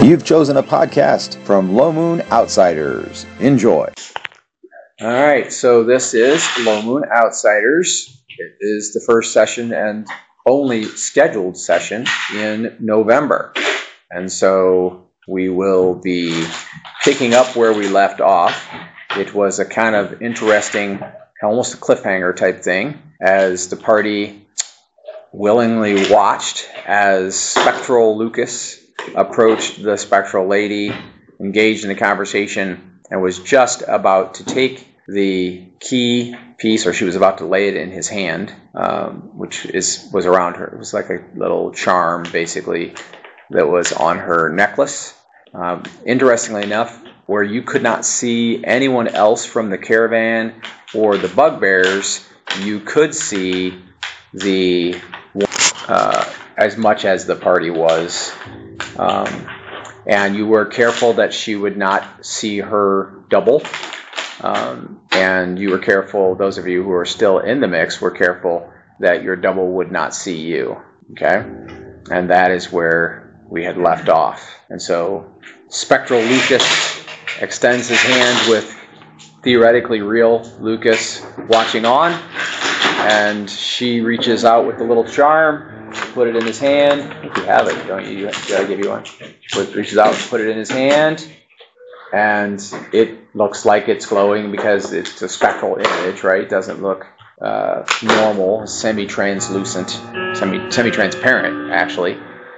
You've chosen a podcast from Low Moon Outsiders. Enjoy. All right, so this is Low Moon Outsiders. It is the first session and only scheduled session in November. And so we will be picking up where we left off. It was a kind of interesting, almost a cliffhanger type thing, as the party willingly watched as Spectral Lucas approached the Spectral Lady, engaged in the conversation, and was just about to take the key piece, or she was about to lay it in his hand, which was around her. It was like a little charm, basically, that was on her necklace. Interestingly enough, where you could not see anyone else from the caravan or the bugbears, you could see the as much as the party was. And you were careful that she would not see her double. And you were careful, those of you who are still in the mix, were careful that your double would not see you. Okay? And that is where we had left off. And so Spectral Lucas extends his hand with theoretically real Lucas watching on. And she reaches out with the little charm, put it in his hand. I think you have it, don't you? Did I give you one? Reaches out and put it in his hand. And it looks like it's glowing because it's a spectral image, right? It doesn't look normal, semi-translucent, semi-transparent, actually.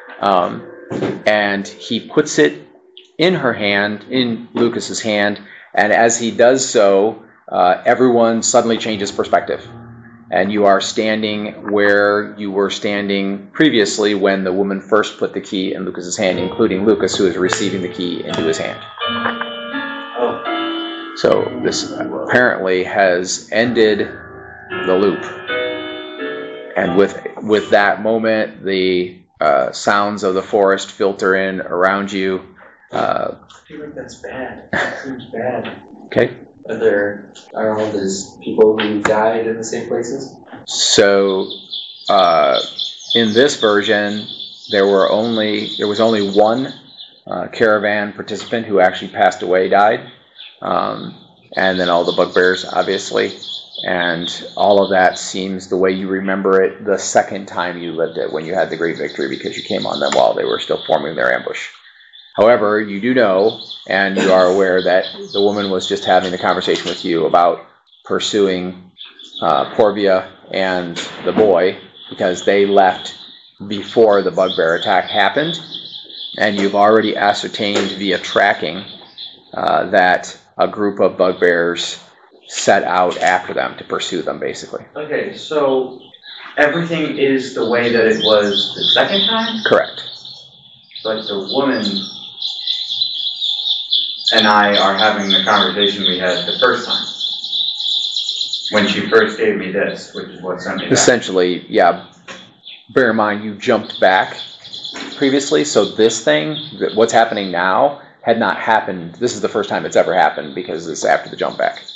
And he puts it in her hand, in Lucas's hand, and as he does so, everyone suddenly changes perspective. And you are standing where you were standing previously when the woman first put the key in Lucas's hand, including Lucas, who is receiving the key into his hand. So this apparently has ended the loop. And with that moment, the sounds of the forest filter in around you. I feel like that's bad. That seems bad. Okay. There's people who died in the same places? So, in this version, there was only one caravan participant who actually passed away, died. And then all the bugbears, obviously. And all of that seems the way you remember it the second time you lived it, when you had the great victory, because you came on them while they were still forming their ambush. However, you do know, and you are aware, that the woman was just having a conversation with you about pursuing Porvia and the boy, because they left before the bugbear attack happened, and you've already ascertained via tracking that a group of bugbears set out after them to pursue them, basically. Okay, so everything is the way that it was the second time? Correct. But the woman and I are having the conversation we had the first time, when she first gave me this, which is what sent me back. Essentially, yeah. Bear in mind, you jumped back previously, so this thing, what's happening now, had not happened. This is the first time it's ever happened, because it's after the jump back.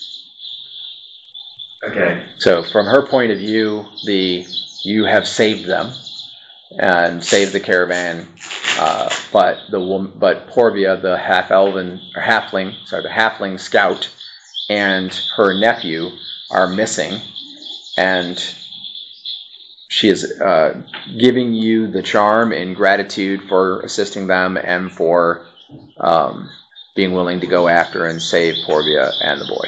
Okay. So from her point of view, you have saved them and saved the caravan, but Porvia, the halfling scout, and her nephew are missing, and she is giving you the charm in gratitude for assisting them and for being willing to go after and save Porvia and the boy.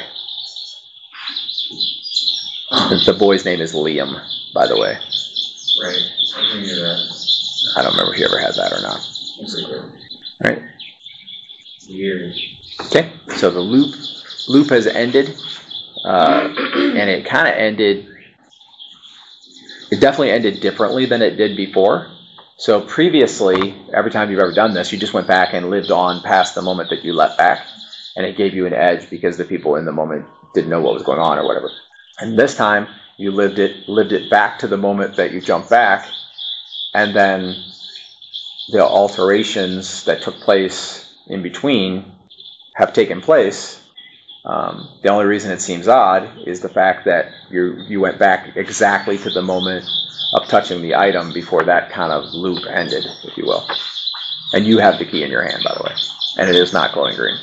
The boy's name is Liam, by the way. Right. I knew that. I don't remember if he ever had that or not. All right. Weird. Okay. So the loop has ended, and it kind of ended. It definitely ended differently than it did before. So previously, every time you've ever done this, you just went back and lived on past the moment that you left back, and it gave you an edge because the people in the moment didn't know what was going on or whatever. And this time, you lived it back to the moment that you jumped back, and then the alterations that took place in between have taken place. The only reason it seems odd is the fact that you went back exactly to the moment of touching the item before that kind of loop ended, if you will. And you have the key in your hand, by the way. And it is not glowing green.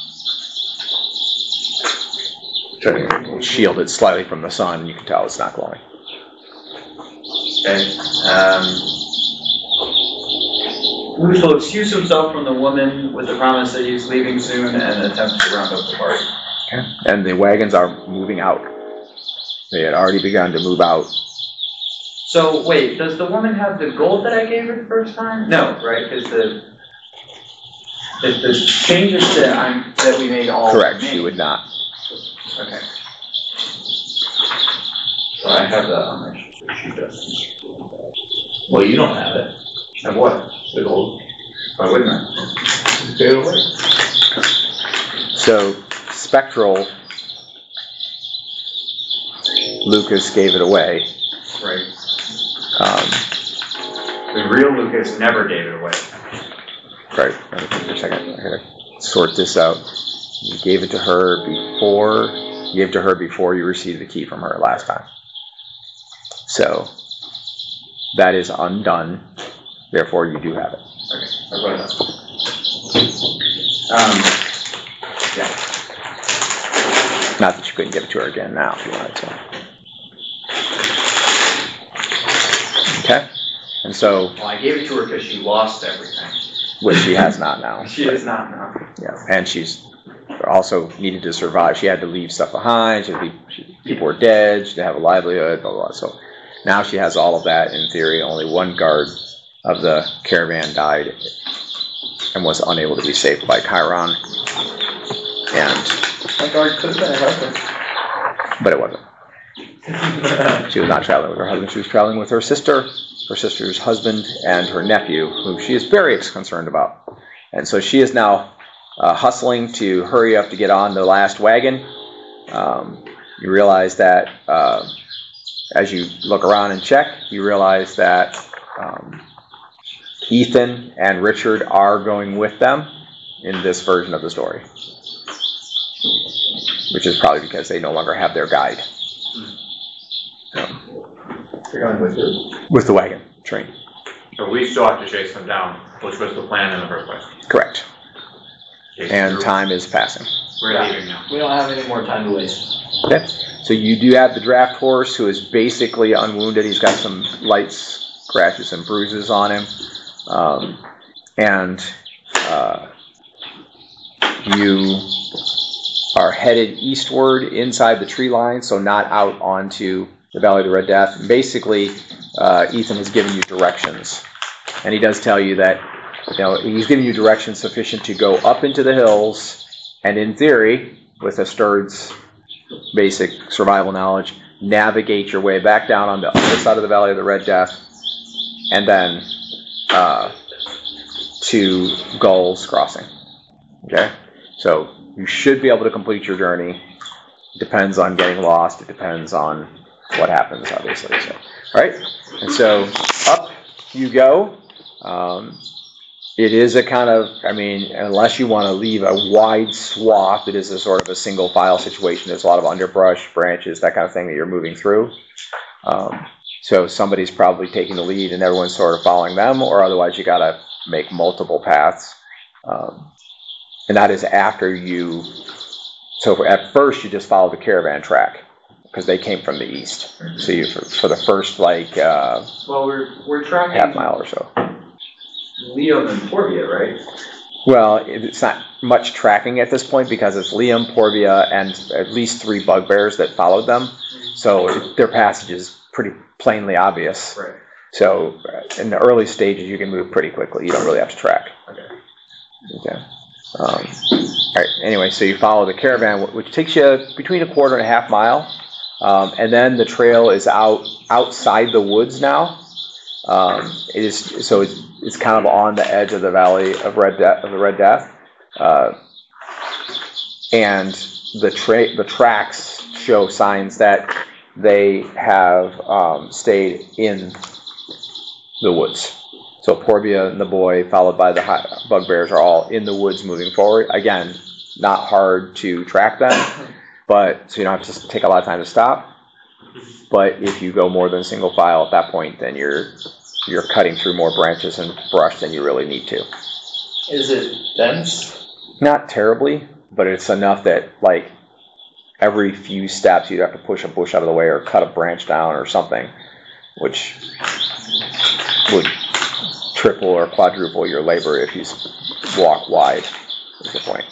Shielded slightly from the sun, you can tell it's not glowing. Okay. Luke will excuse himself from the woman with the promise that he's leaving soon and attempts to round up the party. Okay. And the wagons are moving out. They had already begun to move out. So, wait, does the woman have the gold that I gave her the first time? No, right? Because the changes that we made all Correct, remain. she would not. Okay. So I have that on my sheet. She doesn't. Well, you don't have it. Have what? The gold. Why wouldn't I? Pay it away. So, Spectral, Lucas gave it away. Right. The real Lucas never gave it away. Right, let me think for a second. I gotta sort this out. You gave it to her before, you received the key from her last time. So, that is undone, therefore you do have it. Okay, I'll go ahead. Yeah. Not that you couldn't give it to her again now if you wanted to. Okay, and so, Well, I gave it to her because she lost everything. which she has not now. She is not now. Yeah, and she's also needed to survive. She had to leave stuff behind. People were dead. She didn't have a livelihood, blah, blah, blah. So now she has all of that in theory. Only one guard of the caravan died and was unable to be saved by Chiron. And My guard could have been a husband. but it wasn't. She was not traveling with her husband. She was traveling with her sister's husband, and her nephew, whom she is very concerned about. And so she is now hustling to hurry up to get on the last wagon. You realize that as you look around and check, you realize that Ethan and Richard are going with them in this version of the story, which is probably because they no longer have their guide. You're going with who? With the wagon train. So we still have to chase them down, which was the plan in the first place. Correct. Chase And them. time is passing. We're leaving now. We don't have any more time to waste. Okay. So you do have the draft horse, who is basically unwounded. He's got some light scratches and bruises on him. You are headed eastward inside the tree line, so not out onto the Valley of the Red Death. And basically, Ethan has given you directions. And he does tell you that he's giving you directions sufficient to go up into the hills, and in theory, with Asturd's basic survival knowledge, navigate your way back down on the other side of the Valley of the Red Death, and then to Gull's Crossing. Okay? So you should be able to complete your journey. It depends on getting lost. It depends on what happens, obviously. So, all right? And so up you go. It is a kind of, unless you want to leave a wide swath, it is a sort of a single file situation. There's a lot of underbrush, branches, that kind of thing that you're moving through. So somebody's probably taking the lead and everyone's sort of following them, or otherwise you got to make multiple paths. And that is after you, so at first you just follow the caravan track, because they came from the east. So you, for the first Well, we're tracking half mile or so. Liam and Porvia, right? Well, it's not much tracking at this point because it's Liam, Porvia, and at least 3 bugbears that followed them. So their passage is pretty plainly obvious. Right. So in the early stages, you can move pretty quickly. You don't really have to track. Okay. All right. Anyway, so you follow the caravan, which takes you between a quarter and a half mile, and then the trail is outside the woods now. It's kind of on the edge of the Valley of the Red Death, and the tracks show signs that they have stayed in the woods. So Porvia and the boy, followed by the bugbears, are all in the woods moving forward. Again, not hard to track them, but so you don't have to take a lot of time to stop. But if you go more than single file at that point, then you're cutting through more branches and brush than you really need to. Is it dense? Not terribly, but it's enough that, like, every few steps you'd have to push a bush out of the way or cut a branch down or something, which would triple or quadruple your labor if you walk wide, is the point.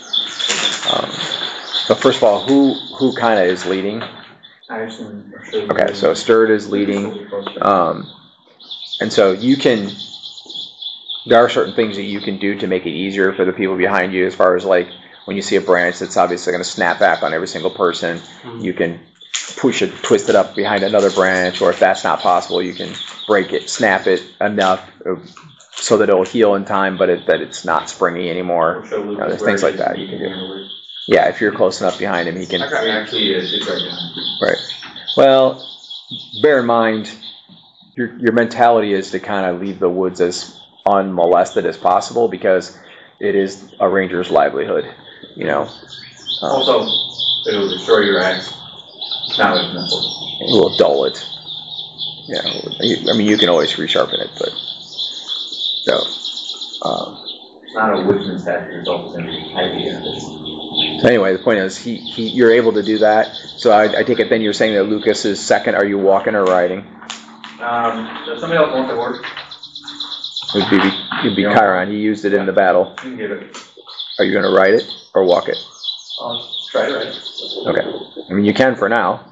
So first of all, who kind of is leading? Okay, so Sturt is leading. And so you can, there are certain things that you can do to make it easier for the people behind you, as far as like when you see a branch that's obviously going to snap back on every single person, you can push it, twist it up behind another branch, or if that's not possible, you can break it, snap it enough so that it'll heal in time, but that it's not springy anymore. There's things like that you can do. Yeah, if you're close enough behind him, he can. Actually, it's right behind. Right. Well, bear in mind, your mentality is to kind of leave the woods as unmolested as possible, because it is a ranger's livelihood, you know. Also, it'll destroy your axe. It's not as important. It will dull it. Yeah, I mean, you can always resharpen it, but so. It's not a woodsman's hat. It's also going to be idea. So anyway, the point is, you're able to do that. So I take it then you're saying that Lucas is second. Are you walking or riding? Does somebody else want to work? It'd be Chiron. He used it in the battle. You can give it. Are you going to ride it or walk it? I'll try to write it. Okay. I mean, you can for now.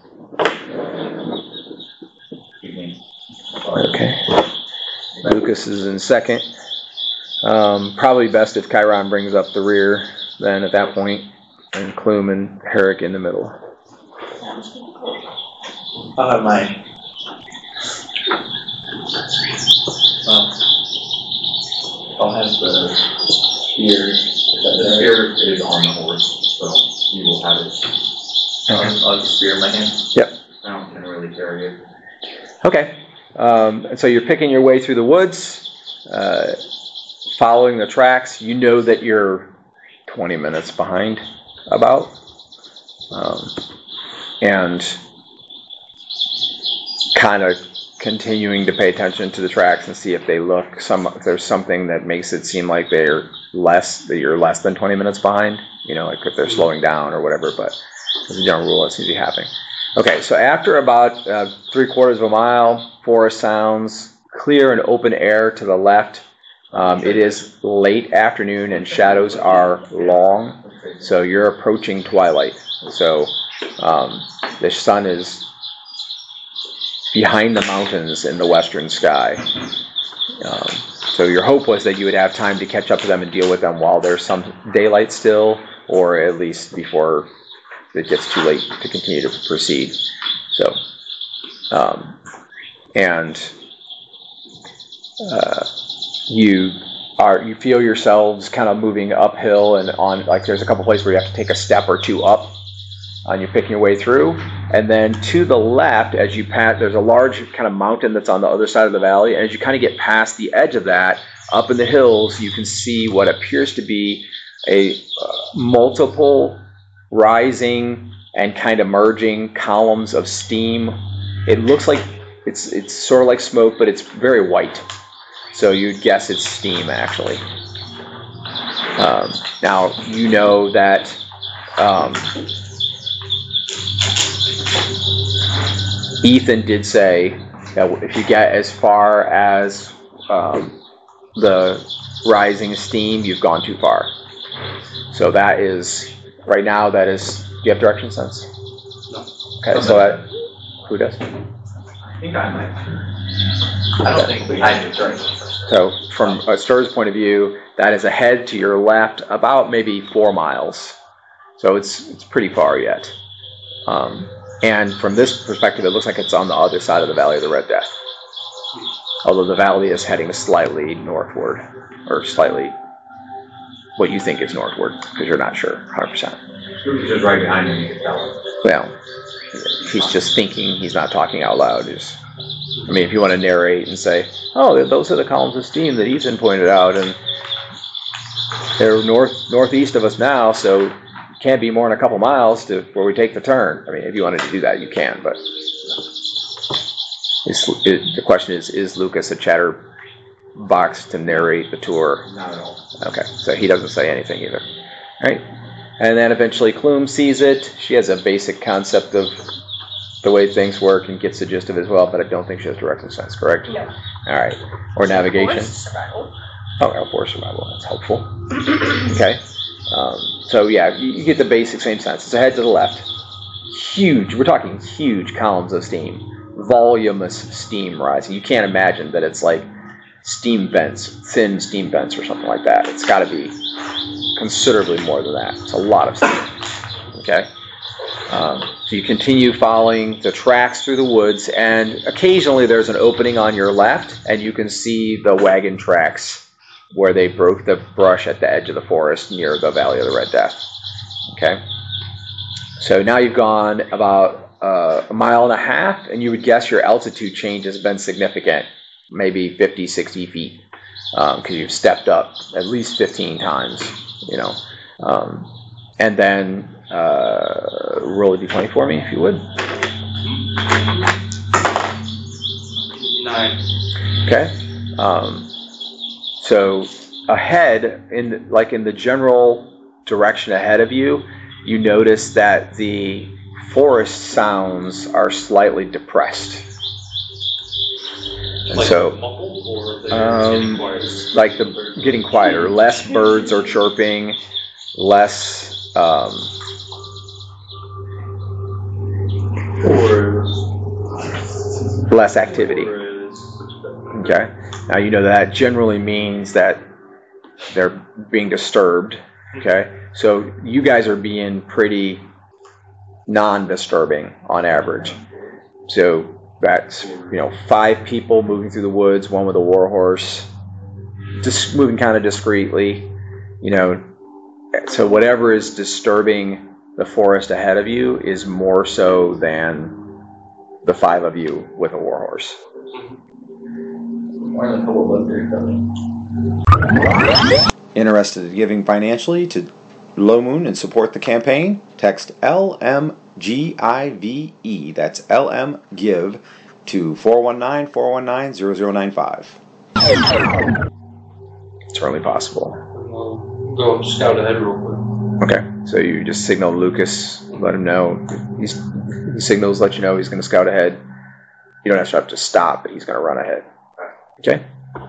Okay. Lucas is in second. Probably best if Chiron brings up the rear then at that point, and Clume and Herrick in the middle. I'll have mine. I'll have the spear. The spear is on the horse, so you will have it. I'll have the spear in my hand. Yep. I don't really carry it. Okay. And so you're picking your way through the woods, following the tracks. You know that you're 20 minutes behind, about. And kind of continuing to pay attention to the tracks and see if they look if there's something that makes it seem like you're less than 20 minutes behind, you know, like if they're slowing down or whatever, but as a general rule, that seems to be happening. Okay, so after about 3/4 of a mile, forest sounds, clear and open air to the left. It is late afternoon and shadows are long, so you're approaching twilight. So the sun is behind the mountains in the western sky. So your hope was that you would have time to catch up to them and deal with them while there's some daylight still, or at least before it gets too late to continue to proceed. So, you feel yourselves kind of moving uphill and on, like there's a couple places where you have to take a step or two up, and you're picking your way through. And then to the left, as you pass, there's a large kind of mountain that's on the other side of the valley. And as you kind of get past the edge of that, up in the hills, you can see what appears to be a multiple rising and kind of merging columns of steam. It looks like it's sort of like smoke, but it's very white. So you'd guess it's steam, actually. Now, you know that Ethan did say that if you get as far as the rising steam, you've gone too far. So that is, right now, that is, do you have direction sense? No. Okay, so that, who does? I think I might. I don't think we had it right. So from a Stur's point of view, that is ahead to your left about maybe 4 miles. So it's pretty far yet. And from this perspective, it looks like it's on the other side of the Valley of the Red Death. Although the valley is heading slightly northward, or slightly what you think is northward, because you're not sure 100%. Lucas is right behind me, you can tell. Well, he's just thinking, he's not talking out loud. I mean, if you want to narrate and say, oh, those are the columns of steam that Ethan pointed out, and they're northeast of us now, so it can't be more than a couple miles to where we take the turn. I mean, if you wanted to do that, you can, but the question is Lucas a box to narrate the tour? Not at all. Okay, so he doesn't say anything either. All right, and then eventually Clume sees it. She has a basic concept of the way things work and gets the gist of it as well, but I don't think she has direction sense, correct? No. All right, or navigation. Forest survival. Oh, forest survival, that's helpful. Okay, so yeah, you get the basic same sense. It's ahead to the left. Huge, we're talking huge columns of steam. Voluminous steam rising. You can't imagine that it's like steam vents, thin steam vents or something like that. It's got to be considerably more than that. It's a lot of steam. Okay? So you continue following the tracks through the woods, and occasionally there's an opening on your left, and you can see the wagon tracks where they broke the brush at the edge of the forest near the Valley of the Red Death. Okay? So now you've gone about a mile and a half, and you would guess your altitude change has been significant, maybe 50, 60 feet, because you've stepped up at least 15 times, you know. And then roll a d20 for me, if you would. 9. Okay. So ahead, in the general direction ahead of you, you notice that the forest sounds are slightly depressed. And Like so, muffled, or they're getting quieter? like getting quieter, less birds are chirping, less less activity. Okay. Now you know that generally means that they're being disturbed. Okay. So you guys are being pretty non-disturbing on average. So that's 5 people moving through the woods, one with a war horse, just moving kind of discreetly. So whatever is disturbing the forest ahead of you is more so than the 5 of you with a war horse. More than a couple of bugbears coming. Interested in giving financially to Low Moon and support the campaign? Text LMGIVE, that's LMGIVE, to 419-419-0095. It's certainly possible. We'll go scout ahead real quick. Okay, so you just signal Lucas, let him know. He signals, let you know he's going to scout ahead. You don't have to stop, but he's going to run ahead. Okay?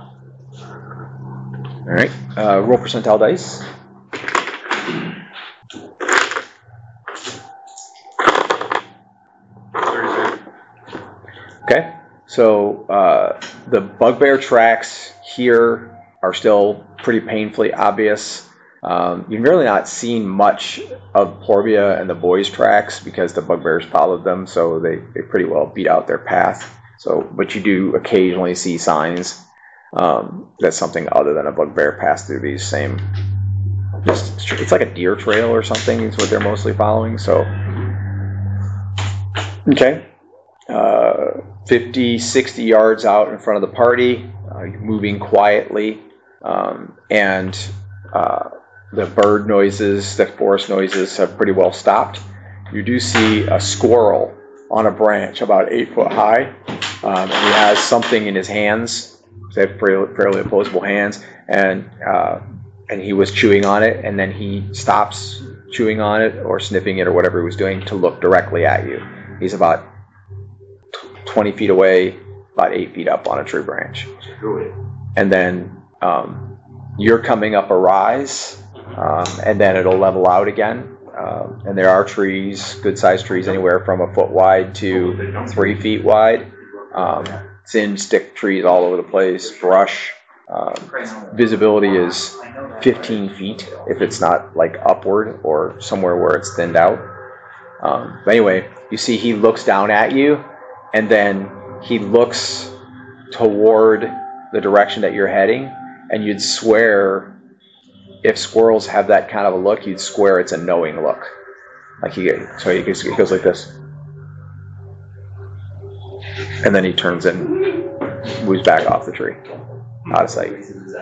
All right, roll percentile dice. Okay, so the bugbear tracks here are still pretty painfully obvious. You've really not seen much of Porbia and the boys' tracks because the bugbears followed them, so they pretty well beat out their path. But you do occasionally see signs that something other than a bugbear passed through these same. It's like a deer trail or something is what they're mostly following. So, okay, 50, 60 yards out in front of the party, moving quietly, and the bird noises, the forest noises have pretty well stopped. You do see a squirrel on a branch about 8 foot high, and he has something in his hands. They have fairly opposable hands, and he was chewing on it, and then he stops chewing on it or sniffing it or whatever he was doing to look directly at you. He's about 20 feet away, about 8 feet up on a tree branch. And then you're coming up a rise, and then it'll level out again. And there are trees, good-sized trees, anywhere from a foot wide to 3 feet wide. Thin stick trees all over the place, brush. Visibility is 15 feet if it's not like upward or somewhere where it's thinned out. But anyway, you see he looks down at you, and then he looks toward the direction that you're heading, and you'd swear, if squirrels have that kind of a look, you'd swear it's a knowing look. Like he goes like this. And then he turns and moves back off the tree. Out of sight.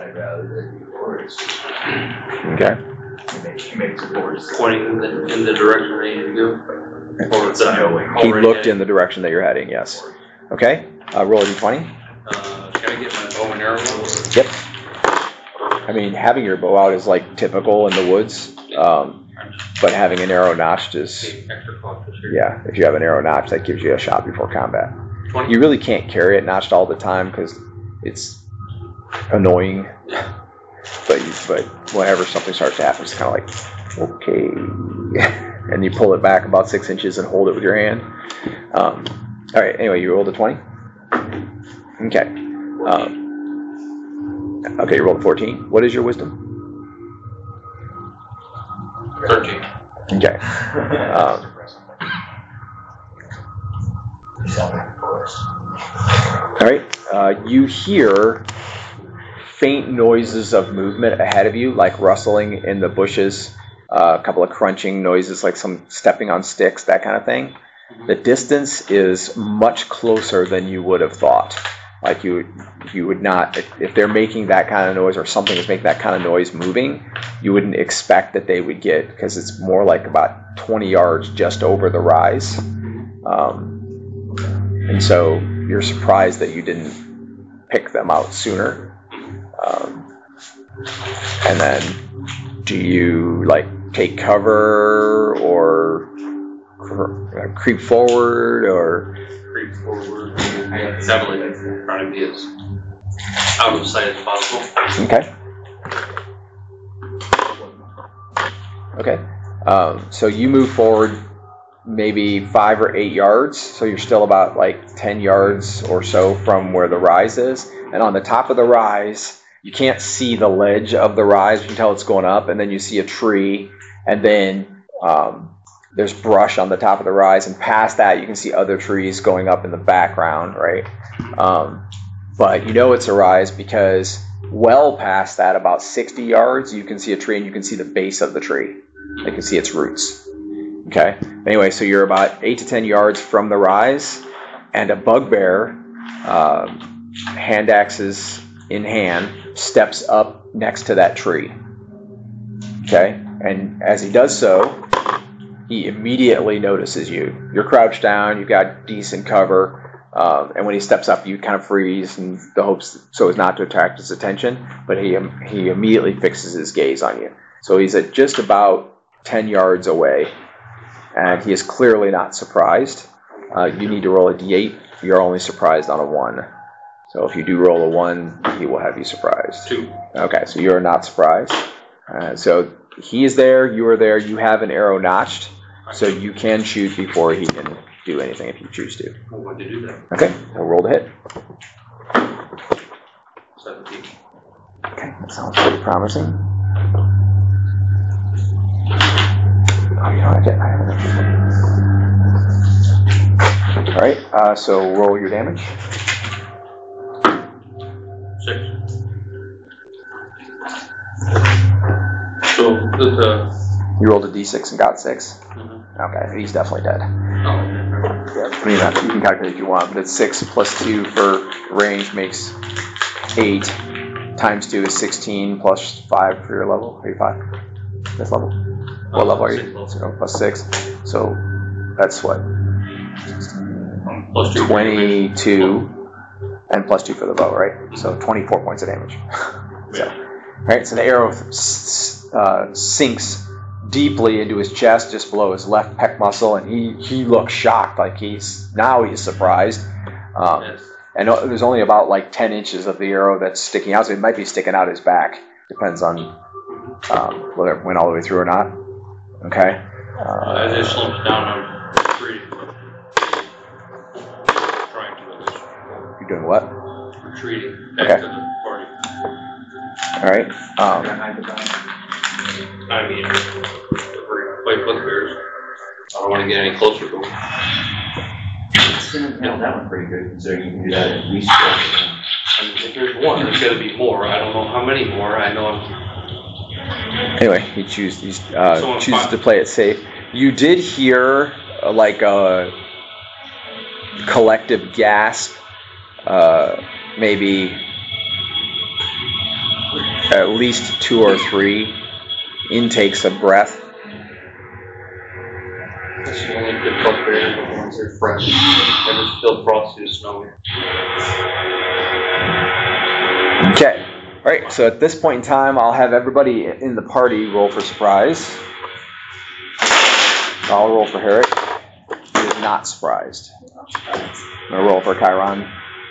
Okay. Pointing in the direction I need to go. Or it's a knowing. He looked in the direction that you're heading, yes. Okay. Roll a d20. Can I get my bow and arrow? Yep. I mean, having your bow out is like typical in the woods, but having an arrow notched is, Extra cautious here. yeah, if you have an arrow notched, that gives you a shot before combat. 20. You really can't carry it notched all the time because it's annoying. But whenever something starts to happen, it's kind of like, okay. And you pull it back about 6 inches and hold it with your hand. All right, anyway, you rolled a 20? Okay. Okay, you rolled a 14. What is your wisdom? 13. Okay. All right. You hear faint noises of movement ahead of you, like rustling in the bushes, a couple of crunching noises, like some stepping on sticks, that kind of thing. The distance is much closer than you would have thought. Like you would not, if they're making that kind of noise or something is making that kind of noise moving, you wouldn't expect that they would get, because it's more like about 20 yards just over the rise. And so you're surprised that you didn't pick them out sooner. And then do you like take cover or creep forward or? Creep forward. I definitely try to be as out of sight as possible. Okay. Okay. So you move forward maybe 5 or 8 yards. So you're still about like 10 yards or so from where the rise is. And on the top of the rise, you can't see the ledge of the rise. You can tell it's going up. And then you see a tree. And then there's brush on the top of the rise. And past that, you can see other trees going up in the background, right? But you know it's a rise because well past that, about 60 yards, you can see a tree and you can see the base of the tree. You can see its roots. Okay. Anyway, so you're about 8 to 10 yards from the rise, and a bugbear, hand axes in hand, steps up next to that tree. Okay. And as he does so, he immediately notices you. You're crouched down. You've got decent cover. And when he steps up, you kind of freeze in the hopes so as not to attract his attention. But he immediately fixes his gaze on you. So he's at just about 10 yards away. And he is clearly not surprised. You need to roll a d8. You're only surprised on a 1. So if you do roll a 1, he will have you surprised. 2. Okay, so you're not surprised. So he is there, you are there, you have an arrow notched. So you can shoot before he can do anything if you choose to. I want to do that. Okay, we'll roll to hit. 17. Okay, that sounds pretty promising. Oh, you know, I have enough. All right, so roll your damage. 6. So You rolled a d6 and got 6. Mhm. Okay, he's definitely dead. Oh, Yeah, I mean, you can calculate if you want, but it's 6 plus 2 for range makes 8. Times 2 is 16 plus 5 for your level. Are you 5? This level? What level are you? 6 So plus 6. So that's what? plus 2. 22 and plus 2 for the bow, right? So 24 points of damage. So, right, so the arrow sinks deeply into his chest, just below his left pec muscle, and he looks shocked, like he's surprised. Yes. And there's only about like 10 inches of the arrow that's sticking out, so it might be sticking out his back. Depends on whether it went all the way through or not. Okay. I just slowed it down. I'm retreating. Trying to at least. You're doing what? Retreating back Okay. to the party. All right. I mean, if we're gonna play bugbears, I don't want to get any closer to them. Yeah, that one pretty good, considering you can do that at least. I mean, if there's one, there's got to be more. I don't know how many more. I know I'm. Anyway, he chooses to play it safe. You did hear like a collective gasp, maybe at least 2 or 3 intakes of breath. That's the only good bugbear, the ones that are fresh. Never feel frosty or snowy. All right, so at this point in time, I'll have everybody in the party roll for surprise. I'll roll for Herrick. He is not surprised. I'm going to roll for Chiron.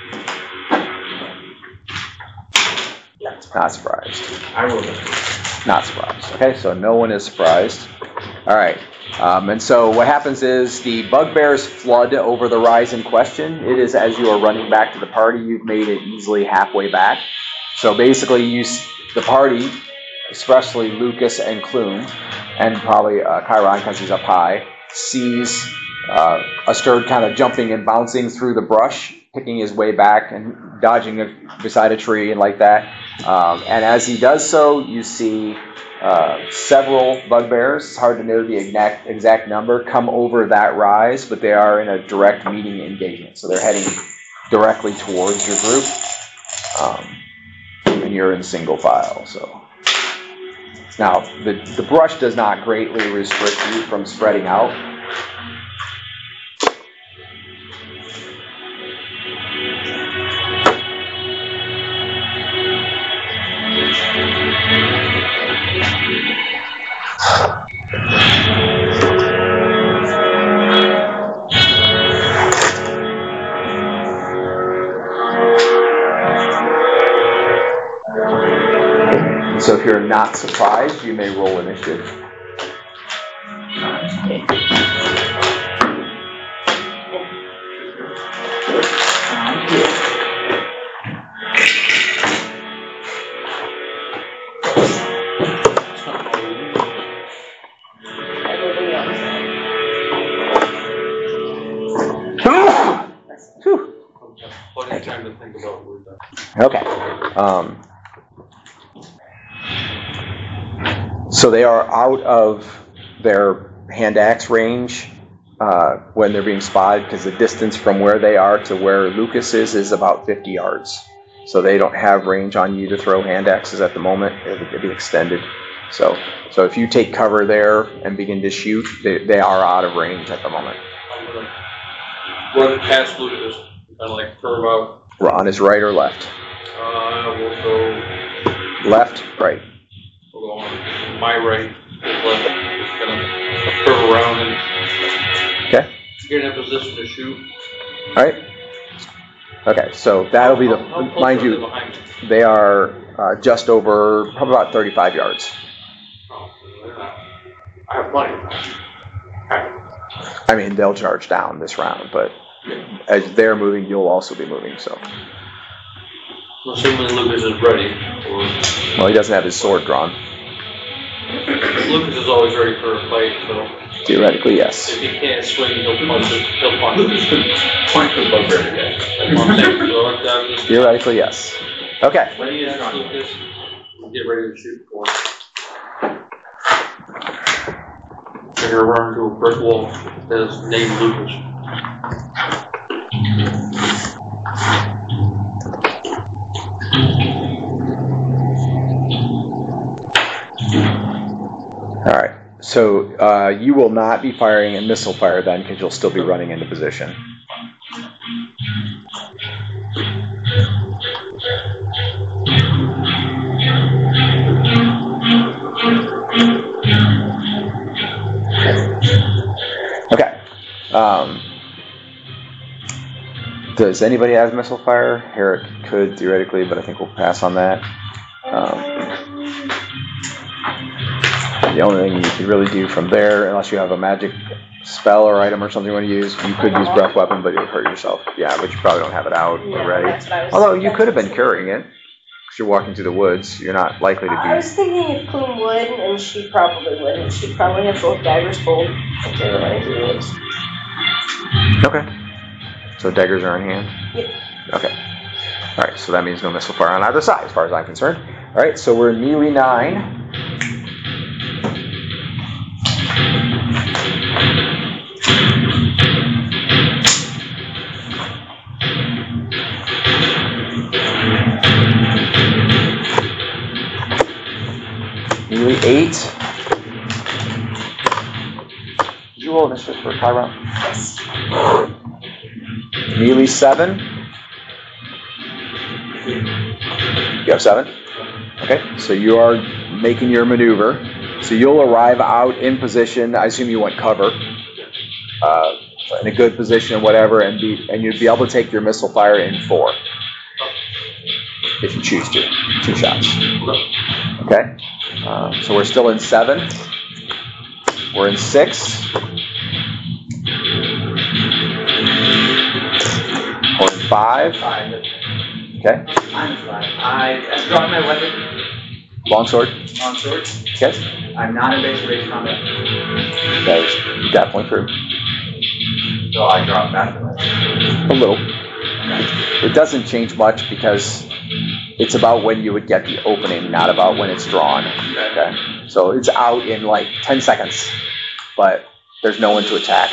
Not surprised. I will. Not surprised. Okay, so no one is surprised. All right. And so what happens is the bugbears flood over the rise in question. It is as you are running back to the party, you've made it easily halfway back. So basically, the party, especially Lucas and Clume, and probably Chiron because he's up high, sees Asterd kind of jumping and bouncing through the brush, picking his way back and dodging beside a tree and like that. And as he does so, you see several bugbears, it's hard to know the exact number, come over that rise, but they are in a direct meeting engagement. So they're heading directly towards your group. And you're in single file. So now the brush does not greatly restrict you from spreading out. So if you're not surprised, you may roll initiative. Plenty of time to think about what we're done. Okay. So they are out of their hand axe range when they're being spotted, because the distance from where they are to where Lucas is about 50 yards. So they don't have range on you to throw hand axes at the moment. It'll be extended. So if you take cover there and begin to shoot, they are out of range at the moment. I'm gonna run past Lucas, kind of like curve out. On his right or left? We'll go. Left, right. We'll go on my right, his left. Just gonna curve around and Okay. get in a position to shoot. All right. Okay, so that'll be How close mind are you, they behind me? they are just over, probably about 35 yards. Oh, they're not. I have plenty of time. I mean, they'll charge down this round, but as they're moving, you'll also be moving, so. Assuming Lucas is ready, or Well, he doesn't have his sword drawn. Lucas is always ready for a fight, so Theoretically, yes. if he can't swing, he'll punch it. He'll punch it. Point the bugbear again. That's what I'm saying. So I'm just Theoretically, yes. Okay. ready to Lucas. Get ready to shoot for it. They're gonna run into a brick wall that's named Lucas. All right. So you will not be firing a missile fire then, because you'll still be running into position. Okay. Does anybody have missile fire? Herrick could theoretically, but I think we'll pass on that. The only thing you could really do from there, unless you have a magic spell or item or something you want to use, you could use breath weapon, but you'll hurt yourself. Yeah, but you probably don't have it out already. That's what I was Although you thinking. could have been carrying it, because you're walking through the woods. You're not likely to I be. was thinking if Plume would, and she probably wouldn't. She'd probably have both daggers pulled if they were running through the woods. Okay. So daggers are in hand? Yep. Okay. All right, so that means no missile fire on either side, as far as I'm concerned. All right, so we're in melee 9. Melee 8. Did you roll initiative for Chiron? Yes. Melee 7. You have 7? Okay, so you are making your maneuver. So you'll arrive out in position. I assume you want cover, in a good position or whatever, and you'd be able to take your missile fire in 4, if you choose to. 2 shots. Okay. So we're still in 7. We're in 6. We're in 5. 5. Okay. I'm 5. I dropped my weapon Longsword. on sword. Okay. I'm not in base combat. That is definitely true. So I dropped back. A little. It doesn't change much because it's about when you would get the opening, not about when it's drawn. Okay. So it's out in like 10 seconds, but there's no one to attack.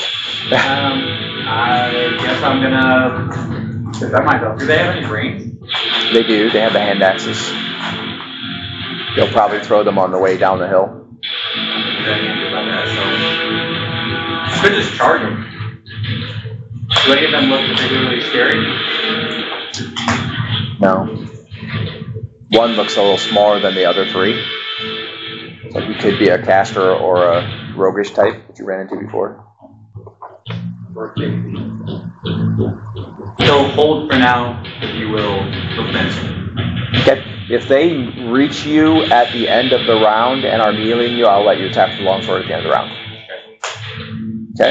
I guess I'm gonna defend myself. Do they have any range? They do. They have the hand axes. They'll probably throw them on the way down the hill. I could just charge them. Do any of them look particularly scary? No. One looks a little smaller than the other 3. So he could be a caster or a roguish type that you ran into before. So hold for now, if you will, defensive. Okay. If they reach you at the end of the round and are mealing you, I'll let you attack the longsword at the end of the round. Okay.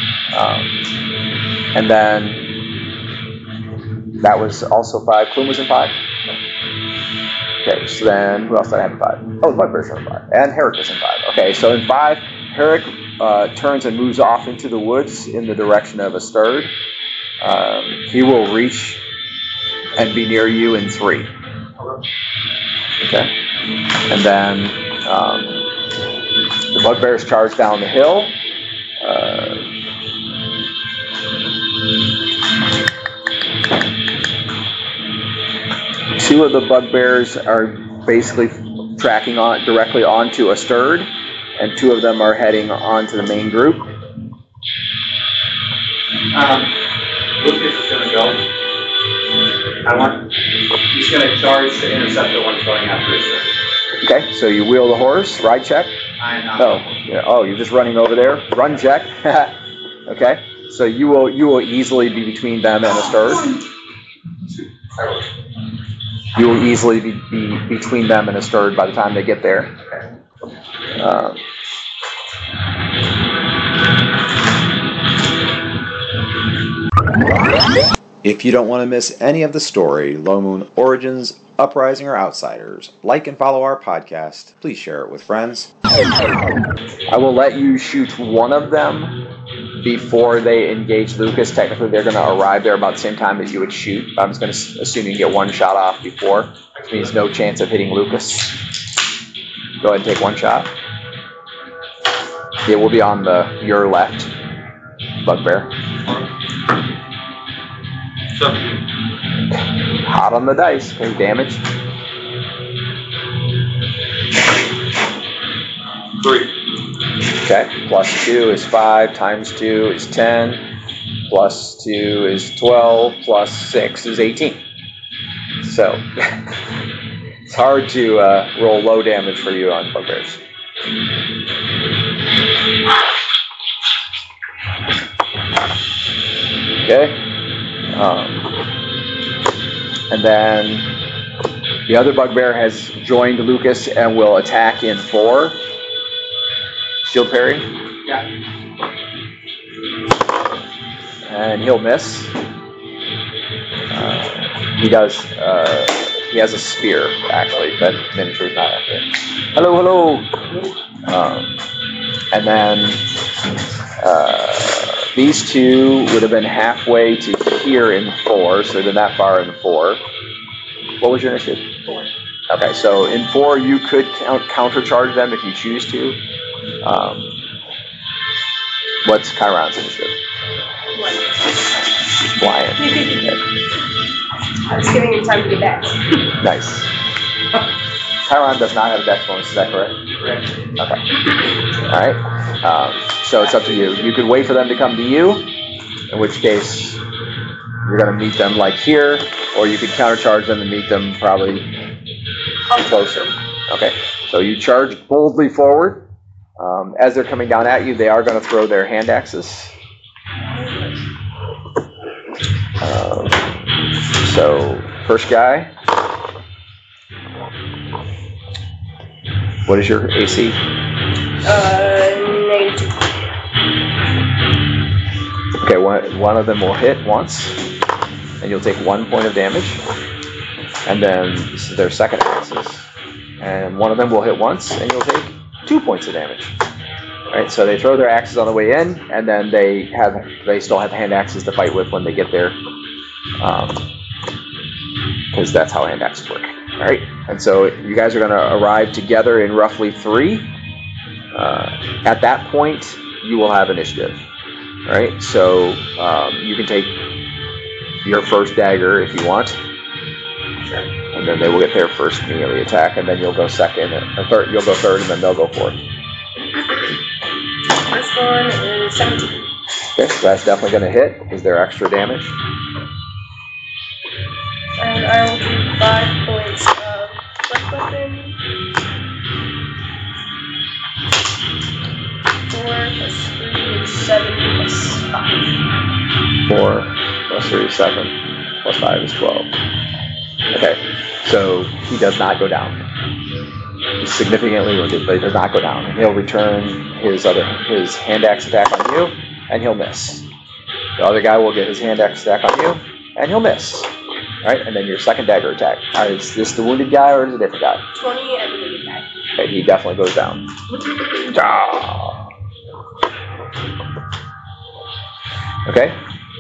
And then that was also 5. Clume was in 5. Okay, so then who else did I have in 5? Oh, Bugbear's in 5. And Herrick is in 5. Okay, so in 5, Herrick turns and moves off into the woods in the direction of Asterd. He will reach and be near you in 3. Okay. And then the Bugbears charge down the hill. 2 of the Bugbears are basically tracking on directly onto Asterd, and 2 of them are heading onto the main group. Lucas is gonna go. He's gonna charge to intercept the ones going after his sword. Okay, so you wheel the horse, ride check. I'm not. Oh, yeah. Oh, you're just running over there. Run check. Okay, so you will easily be between them and Asterd. You will easily be between them and Asterd by the time they get there. If you don't want to miss any of the story, Low Moon Origins, Uprising, or Outsiders, like and follow our podcast. Please share it with friends. I will let you shoot one of them before they engage Lucas. Technically, they're going to arrive there about the same time as you would shoot. I'm just going to assume you get 1 shot off before, which means no chance of hitting Lucas. Go ahead and take 1 shot. It will be on your left, Bugbear. Hot on the dice. Okay, damage. 3. Okay, plus 2 is 5, times 2 is 10, plus 2 is 12, plus 6 is 18. So, it's hard to roll low damage for you on Bugbears. Okay. And then the other Bugbear has joined Lucas and will attack in 4. Shield parry. Yeah. And he'll miss. He does. He has a spear, actually. That miniature's not accurate. Hello, hello. And then these 2 would have been halfway to here in 4, so they're that far in 4. What was your initiative? 4. Okay, so in 4 you could countercharge them if you choose to. What's Chiron's initiative? Lion. I was giving him time to get back. Nice. Chiron does not have a dex bonus, is that correct? Correct. Okay. Alright. So it's up to you. You could wait for them to come to you, in which case you're going to meet them like here, or you could countercharge them and meet them probably Closer. Okay. So you charge boldly forward. As they're coming down at you, they are going to throw their hand axes. So, first guy. What is your AC? -2. Okay, one of them will hit once, and you'll take 1 point of damage. And then this is their second axes. And one of them will hit once, and you'll take 2 points of damage. Right, so they throw their axes on the way in, and then they still have hand axes to fight with when they get there, because that's how hand axes work. All right, and so you guys are going to arrive together in roughly 3. At that point, you will have initiative. All right, so you can take your first dagger if you want, and then they will get their first melee attack, and then you'll go second, or third. You'll go third, and then they'll go fourth. First one is 17. Okay, so that's definitely going to hit. Is there extra damage? And I will do 5 points of flick weapon. 4 plus 3 is 7 plus 5. 4 plus 3 is 7, plus 5 is 12. Okay, so he does not go down. He's significantly wounded, but he does not go down. And he'll return his hand axe attack on you, and he'll miss. The other guy will get his hand axe attack on you, and he'll miss. All right, and then your second dagger attack. All right, is this the wounded guy or is it a different guy? 20 and the wounded guy. Okay, he definitely goes down. Ah. Okay.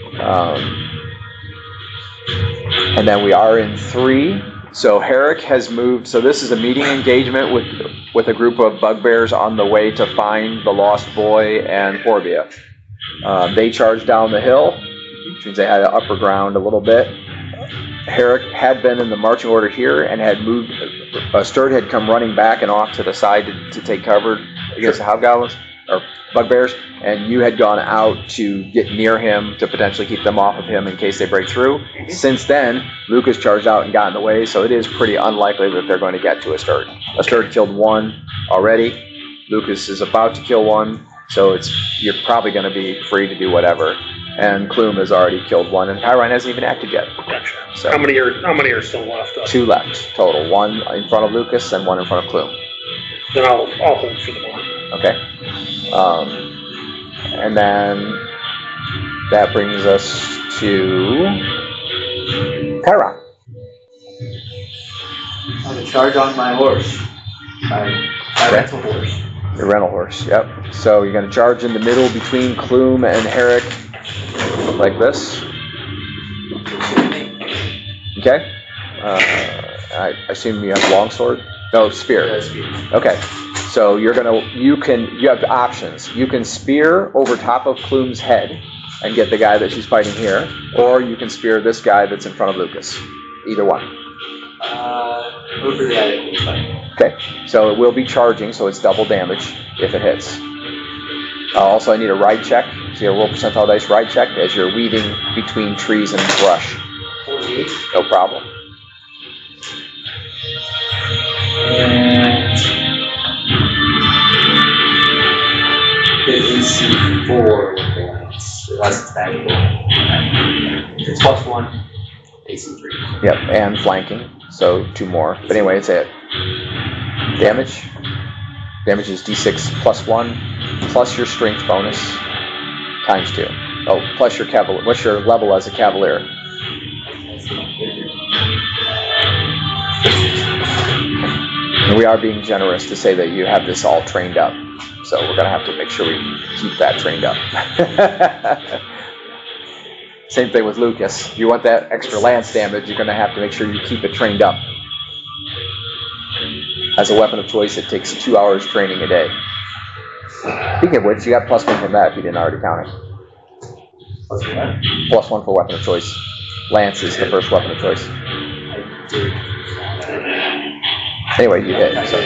And then we are in 3. So Herrick has moved. So this is a meeting engagement with a group of bugbears on the way to find the lost boy and Forbia. They charged down the hill, which means they had upper ground a little bit. Herrick had been in the marching order here and had moved. Sturt had come running back and off to the side to take cover against the hobgoblins or bugbears, and you had gone out to get near him to potentially keep them off of him in case they break through. Since then, Lucas charged out and got in the way, so it is pretty unlikely that they're going to get to a Sturt. A Sturt killed 1 already. Lucas is about to kill 1, so you're probably going to be free to do whatever. And Clume has already killed 1, and Chiron hasn't even acted yet. Gotcha. So How many are still left? 2 left total. 1 in front of Lucas and 1 in front of Clume. Then I'll hold for the moment. Okay. And then that brings us to Chiron. I'm gonna charge on my horse. My rental horse. Your rental horse, yep. So you're going to charge in the middle between Clume and Herrick, like this. Okay. I assume you have longsword? No, spear. Okay. So you have options. You can spear over top of Clume's head and get the guy that she's fighting here, or you can spear this guy that's in front of Lucas. Either one. Move for the guy that he's fighting. Okay, so it will be charging, so it's double damage if it hits. Also, I need a ride check. So you roll percentile dice ride check as you're weaving between trees and brush. 48. No problem. And it is C4 with the lance. Unless it's valuable. It's +1. AC3. Yep, and flanking, so 2 more. But anyway, it's it. Damage. Damage is d6 +1, plus your strength bonus, times 2. Oh, plus your cavalier. What's your level as a cavalier? And we are being generous to say that you have this all trained up. So we're going to have to make sure we keep that trained up. Same thing with Lucas. If you want that extra lance damage, you're going to have to make sure you keep it trained up. As a weapon of choice, it takes 2 hours training a day. Speaking of which, you got +1 from that if you didn't already count it. +1 for weapon of choice. Lance is the first weapon of choice. Anyway, you hit. So.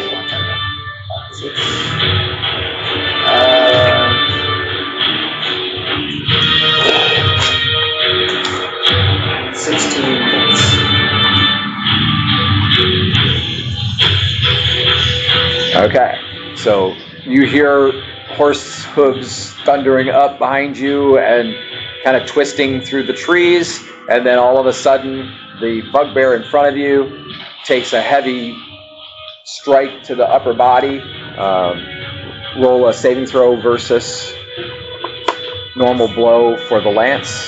16 points. Okay, so you hear horse hooves thundering up behind you and kind of twisting through the trees, and then all of a sudden the bugbear in front of you takes a heavy strike to the upper body. Roll a saving throw versus normal blow for the lance.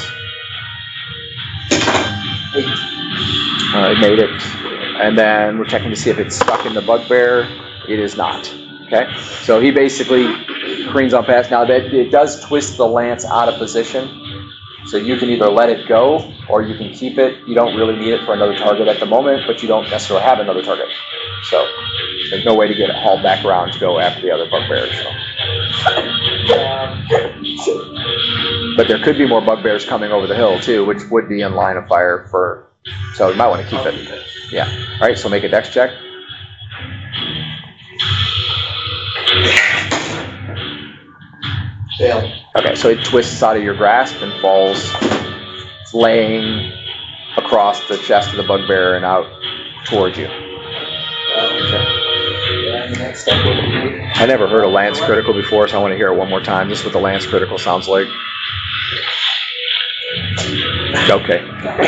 It made it. And then we're checking to see if it's stuck in the bugbear. It is not. Okay? So he basically careens on past. Now, that it does twist the lance out of position. So you can either let it go or you can keep it. You don't really need it for another target at the moment, but you don't necessarily have another target. So there's no way to get it hauled back around to go after the other bugbears. So. But there could be more bugbears coming over the hill too, which would be in line of fire for. So you might want to keep it. Yeah. All right. So make a dex check. Fail. Okay. So it twists out of your grasp and falls, laying across the chest of the bugbear and out towards you. I never heard a lance critical before, so I want to hear it one more time. This is what the lance critical sounds like. Okay.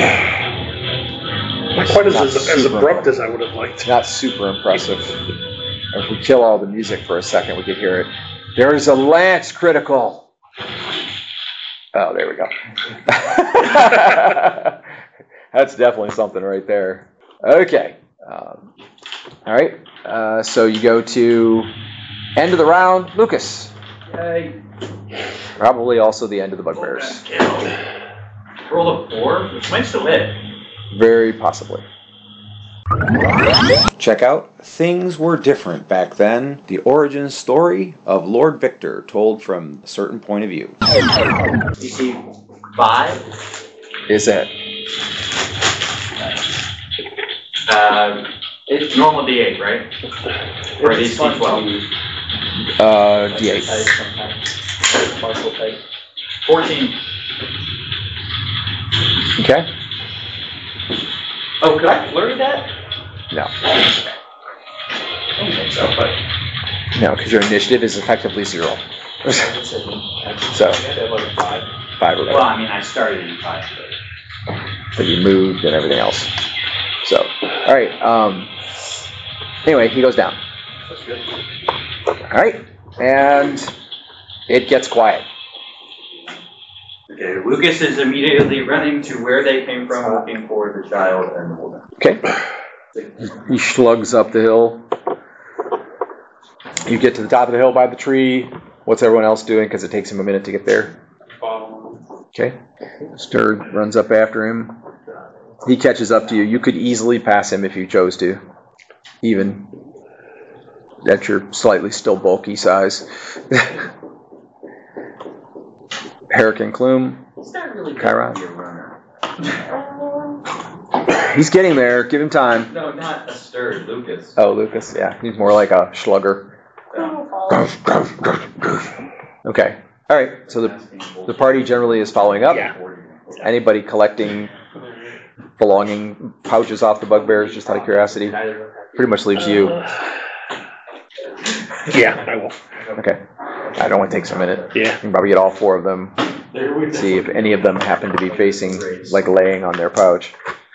Not quite as abrupt as I would have liked. Not super impressive. If we kill all the music for a second, we could hear it. There is a lance critical. Oh, there we go. That's definitely something right there. Okay. All right. So you go to end of the round, Lucas. Yay. Probably also the end of the bugbears. Roll a 4, which might still hit. Very possibly. Check out Things Were Different Back Then, the origin story of Lord Victor told from a certain point of view. DC 5. Is it? It's normal D8, right? Or It's DC 12? D8. 14. Okay. Oh, could I flurry that? No. I don't think so, but... No, because your initiative is effectively 0. So, 5 or Well, better. I mean, I started in 5, But you moved and everything else. So, all right. Anyway, he goes down. That's good. All right. And it gets quiet. Okay, Lucas is immediately running to where they came from, looking for the child and the woman. Okay. He slugs up the hill. You get to the top of the hill by the tree. What's everyone else doing? Because it takes him a minute to get there. Okay. Sturd runs up after him. He catches up to you. You could easily pass him if you chose to. Even at your slightly still bulky size. Herrick and Clume. He's not really Chiron. a runner. He's getting there. Give him time. No, not a stirred, Lucas. Oh, Lucas. Yeah. He's more like a slugger. Okay. All right. So the party generally is following up. Yeah. Anybody collecting belonging pouches off the bugbears, just out of curiosity? Pretty much leaves you. Yeah, I will. Okay. I don't want to take a minute. Yeah. You can probably get all 4 of them. See if any of them happen to be facing, like laying on their pouch.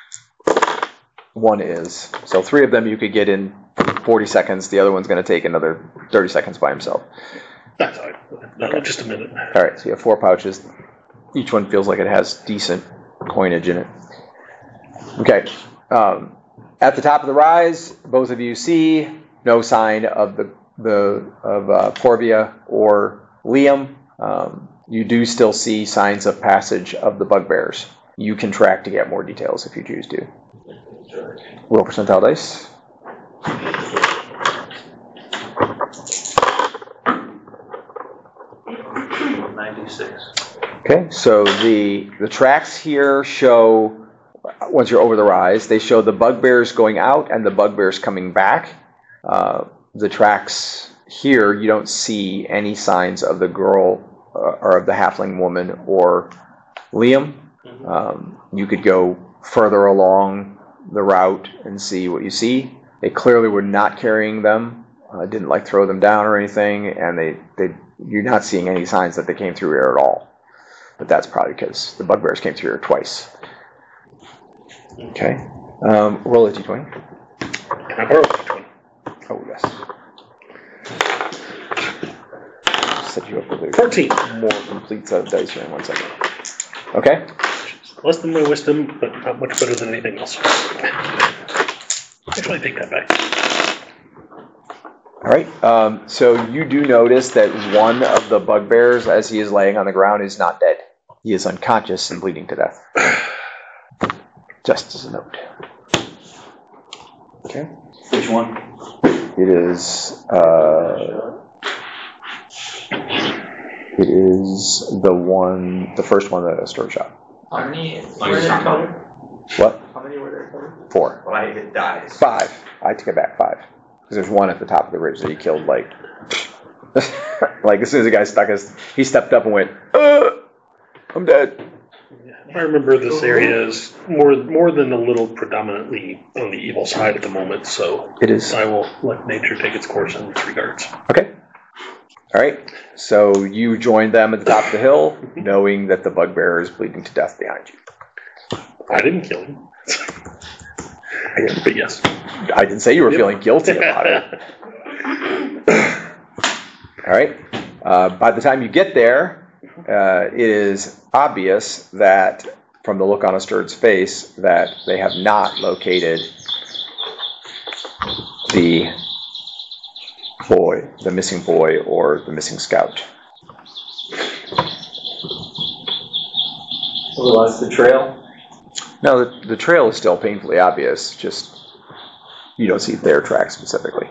1 is. So 3 of them you could get in 40 seconds. The other one's going to take another 30 seconds by himself. That's all right. No, just a minute. All right. So you have 4 pouches. Each one feels like it has decent coinage in it. Okay. At the top of the rise, both of you see no sign of Porvia or Liam. You do still see signs of passage of the bugbears. You can track to get more details if you choose to. Roll percentile dice. Okay, so the tracks here show, once you're over the rise, they show the bugbears going out and the bugbears coming back. The tracks here, you don't see any signs of the girl or of the halfling woman or Liam. You could go further along the route and see what you see. They clearly were not carrying them. Didn't like throw them down or anything, and you're not seeing any signs that they came through here at all. But that's probably because the bugbears came through here twice. Okay. Roll a d20. Can I borrow a d20? Oh, yes. Set you up with a 14. more complete set of dice here in 1 second. Okay. Less than my wisdom, but not much better than anything else. Actually, I take that back. All right. So you do notice that one of the bugbears, as he is laying on the ground, is not dead. He is unconscious and bleeding to death. Just as a note. Okay. Which one? It is. It is the first one that Storm shot. How many Like were there some- covered? What? How many were there covered? 4. Well, I hit dies. 5. I take it back 5. Because there's one at the top of the ridge that he killed, like as soon as the guy he stepped up and went, I'm dead. I remember this area is more than a little predominantly on the evil side at the moment, so It is. I will let nature take its course in this regards. Okay. All right. So you joined them at the top of the hill, knowing that the bugbear is bleeding to death behind you. I didn't kill him. But yes. I didn't say you were feeling guilty about it. All right. By the time you get there, it is obvious that, from the look on Asturd's face, that they have not located the missing boy, or the missing scout. Lost the trail? No, the trail is still painfully obvious, just you don't see their tracks specifically.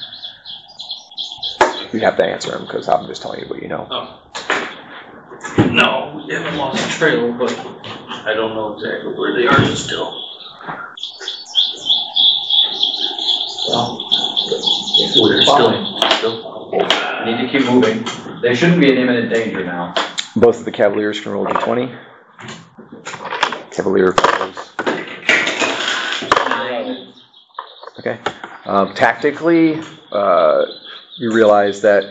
You'd have to answer him, because I'm just telling you what you know. Oh. No, we haven't lost the trail, but I don't know exactly where they are still. We're still need to keep moving. They shouldn't be in imminent danger now. Both of the Cavaliers can roll d20. Cavalier fails. Okay. Tactically, you realize that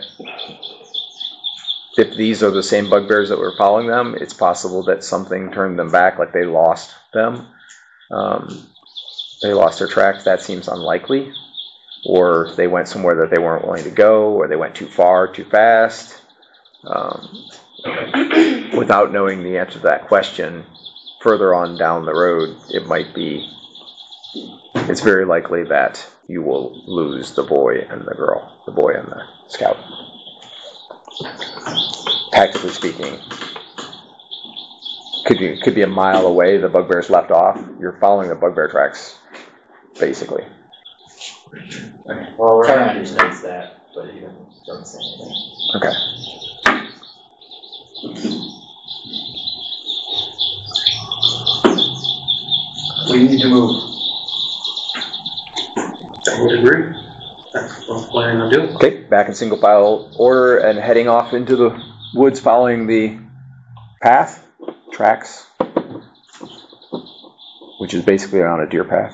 if these are the same bugbears that were following them, it's possible that something turned them back, like they lost them. They lost their tracks. That seems unlikely. Or they went somewhere that they weren't willing to go, or they went too far, too fast. Without knowing the answer to that question, further on down the road, it's very likely that you will lose the boy and the girl, the boy and the scout. Tactically speaking, could be a mile away, the bugbear's left off. You're following the bugbear tracks, basically. Well, Ryan understands that, but he doesn't say anything. Okay. We need to move. I would agree. That's what I'm planning on doing. Okay, back in single file order and heading off into the woods following the tracks, which is basically on a deer path.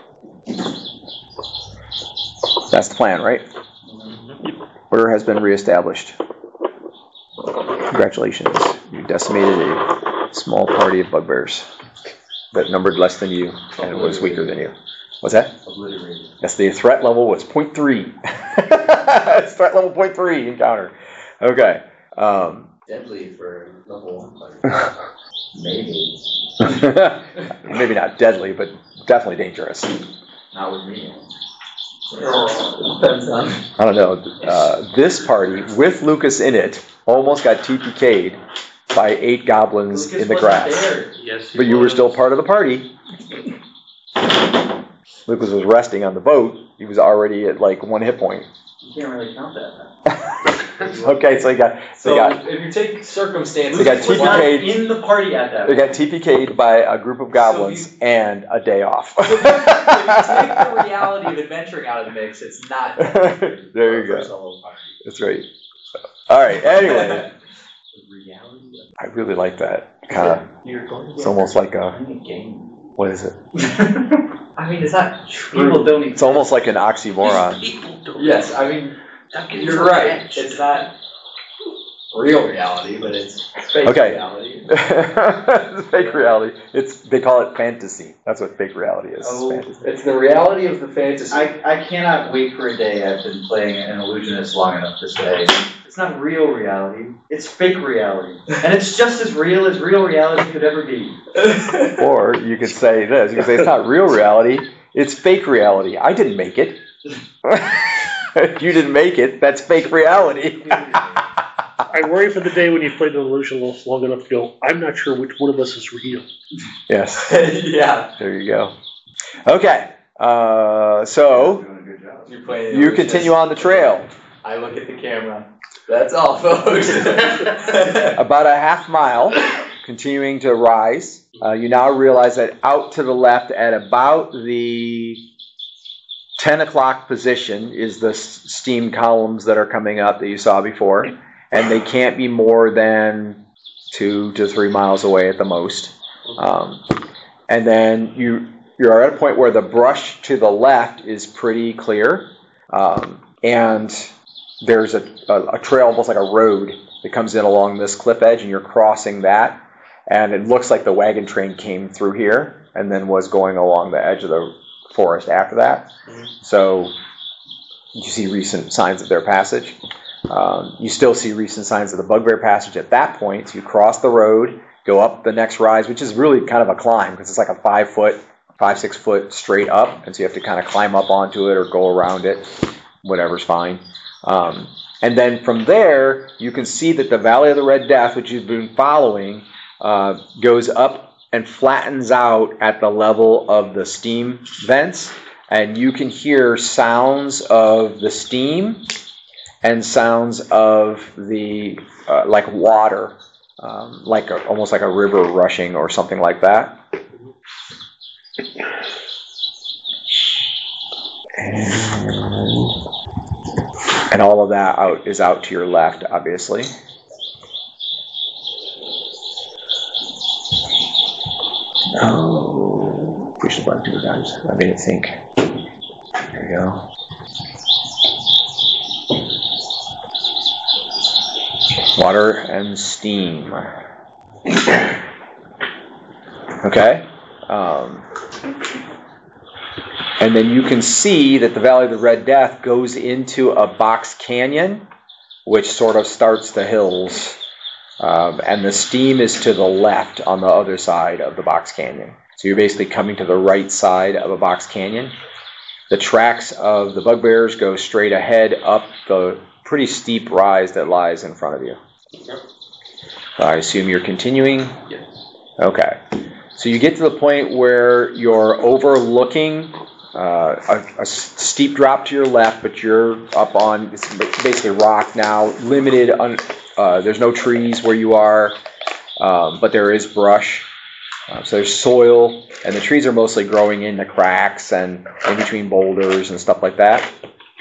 That's the plan, right? Order has been reestablished. Congratulations. You decimated a small party of bugbears that numbered less than you and was weaker than you. What's that? Obliterated. Yes, the threat level was 0.3. It's threat level 0.3 encounter. Okay. Deadly for level 1. Maybe. Maybe not deadly, but definitely dangerous. Not with me. Depends on. I don't know. This party, with Lucas in it, almost got TPK'd by 8 goblins Lucas in the wasn't grass. there. Yes. But you were still part of the party. Lucas was resting on the boat. He was already at like 1 hit point. You can't really count that. Okay, so if you take circumstances, They got Lucas was not TPK'd. in the party at that they point. got TPK'd by a group of goblins and a day off. If you take the reality of adventuring out of the mix, it's not. There you go. That's right. All right. Anyway, I really like that kind of. It's almost like a. game. What is it? I mean, it's not People true. don't It's almost like an oxymoron. People don't. Yes, I mean, you're right. It's not real reality, but it's fake Okay. reality. It's fake reality. They call it fantasy. That's what fake reality is. Oh. Fantasy. It's the reality of the fantasy. I cannot wait for a day I've been playing an illusionist long enough to say, it's not real reality, it's fake reality. And it's just as real reality could ever be. Or you could say this. You could say it's not real reality. It's fake reality. I didn't make it. You didn't make it. That's fake reality. I worry for the day when you played an illusion long enough to go, I'm not sure which one of us is real. Yes. Yeah. There you go. Okay. So Doing a good job. You're playing you continue on the trail. I look at the camera. That's all, folks. About a half mile, continuing to rise. You now realize that out to the left at about the 10 o'clock position is the steam columns that are coming up that you saw before. And they can't be more than 2 to 3 miles away at the most. And then you're at a point where the brush to the left is pretty clear. And there's a trail, almost like a road, that comes in along this cliff edge, and you're crossing that. And it looks like the wagon train came through here and then was going along the edge of the forest after that. So you see recent signs of their passage. You still see recent signs of the Bugbear Passage at that point. So you cross the road, go up the next rise, which is really kind of a climb because it's like a 5-6 foot straight up. And so you have to kind of climb up onto it or go around it. Whatever's fine. And then from there, you can see that the Valley of the Red Death, which you've been following, goes up and flattens out at the level of the steam vents. And you can hear sounds of the steam and sounds of the like water, almost like a river rushing or something like that. And all of that is out to your left, obviously. Oh, push the button 2 times. I made it think. There you go. Water and steam. Okay. And then you can see that the Valley of the Red Death goes into a box canyon, which sort of starts the hills. And the steam is to the left on the other side of the box canyon. So you're basically coming to the right side of a box canyon. The tracks of the bugbears go straight ahead up the pretty steep rise that lies in front of you. I assume you're continuing? Yes. Okay. So you get to the point where you're overlooking a steep drop to your left, but you're up on, it's basically rock now, limited, there's no trees where you are, but there is brush. So there's soil, and the trees are mostly growing into cracks and in between boulders and stuff like that.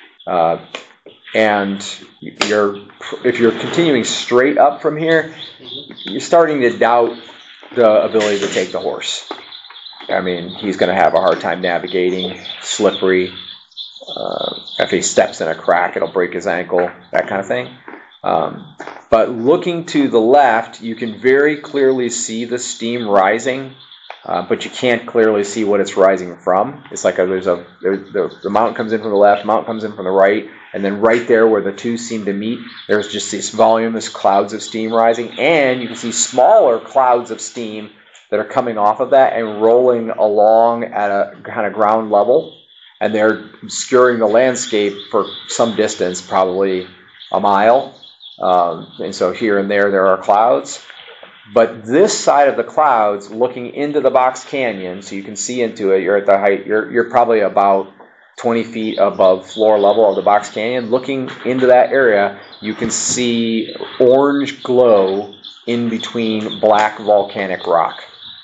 And if you're continuing straight up from here, you're starting to doubt the ability to take the horse. I mean, he's going to have a hard time navigating, slippery. If he steps in a crack, it'll break his ankle, that kind of thing. But looking to the left, you can very clearly see the steam rising, but you can't clearly see what it's rising from. It's like the mountain comes in from the left, mountain comes in from the right, and then right there where the two seem to meet, there's just these voluminous clouds of steam rising, and you can see smaller clouds of steam that are coming off of that and rolling along at a kind of ground level, and they're obscuring the landscape for some distance, probably a mile. And so here and there are clouds. But this side of the clouds, looking into the box canyon, so you can see into it, you're at the height, you're probably about 20 feet above floor level of the box canyon. Looking into that area, you can see orange glow in between black volcanic rock.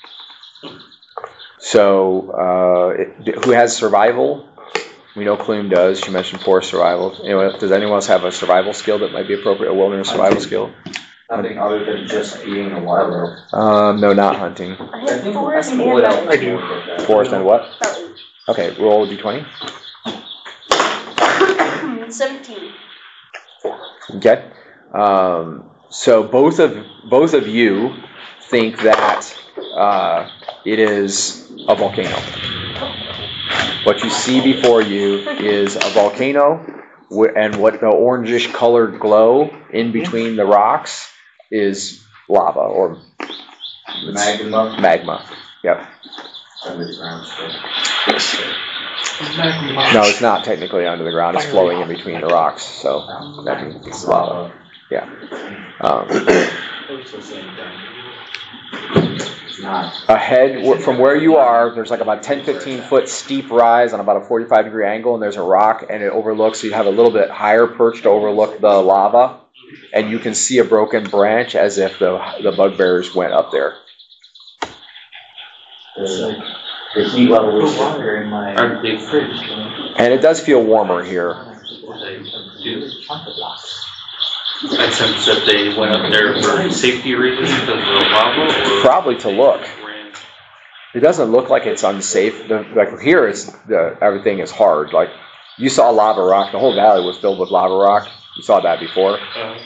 So, who has survival? We know Clume does. She mentioned forest survival. Anyway, does anyone else have a survival skill that might be appropriate? A wilderness survival skill? Nothing other than just eating a wild No, not hunting. I have forest and I do. Forest and what? Okay, roll a d20. 17. Okay. So both of you think that it is a volcano. What you see before you is a volcano, and what the orangish colored glow in between the rocks is lava or magma. Yep. Under the ground still. No, it's not technically under the ground. It's flowing in between the rocks, so that means it's lava. Yeah. Ahead from where you are, there's like about 10-15 foot steep rise on about a 45-degree angle, and there's a rock, and it overlooks, so you have a little bit higher perch to overlook the lava, and you can see a broken branch as if the bugbears went up there. The heat level was stronger in my. Aren't they fridge? And it does feel warmer here. I sense that they went up there for safety reasons because of the lava, or Probably to look. It doesn't look like it's unsafe. Like here, everything is hard. Like you saw lava rock. The whole valley was filled with lava rock. You saw that before.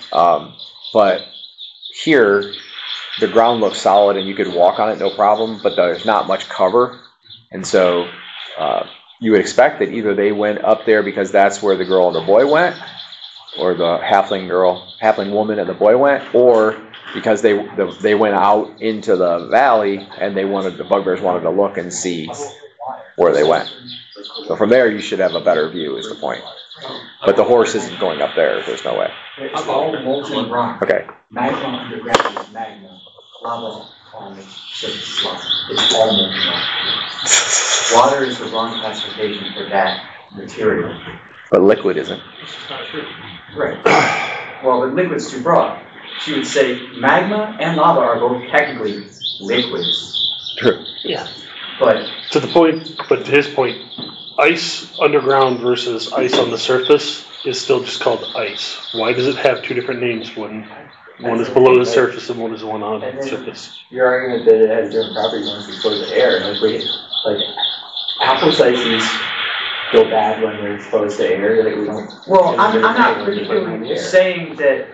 But here, the ground looks solid and you could walk on it no problem. But there's not much cover, and so you would expect that either they went up there because that's where the girl and the boy went, or the halfling woman and the boy went, or because they went out into the valley and the bugbears wanted to look and see where they went. So from there you should have a better view is the point. But the horse isn't going up there. There's no way. It's all molten rock. Okay. Magma underground is magma. Lava on the surface is lava. It's all molten rock. Water is the wrong classification for that material. But liquid isn't. Right. Well, but liquid's too broad. She would say magma and lava are both technically liquids. True. Yeah. But To his point, ice underground versus ice on the surface is still just called ice. Why does it have two different names when one is below the surface and one is the one on the surface? Your argument that it has different properties once it's exposed to air, like apple slices go bad when they're exposed to air. Like we don't. well, I'm not particularly saying that.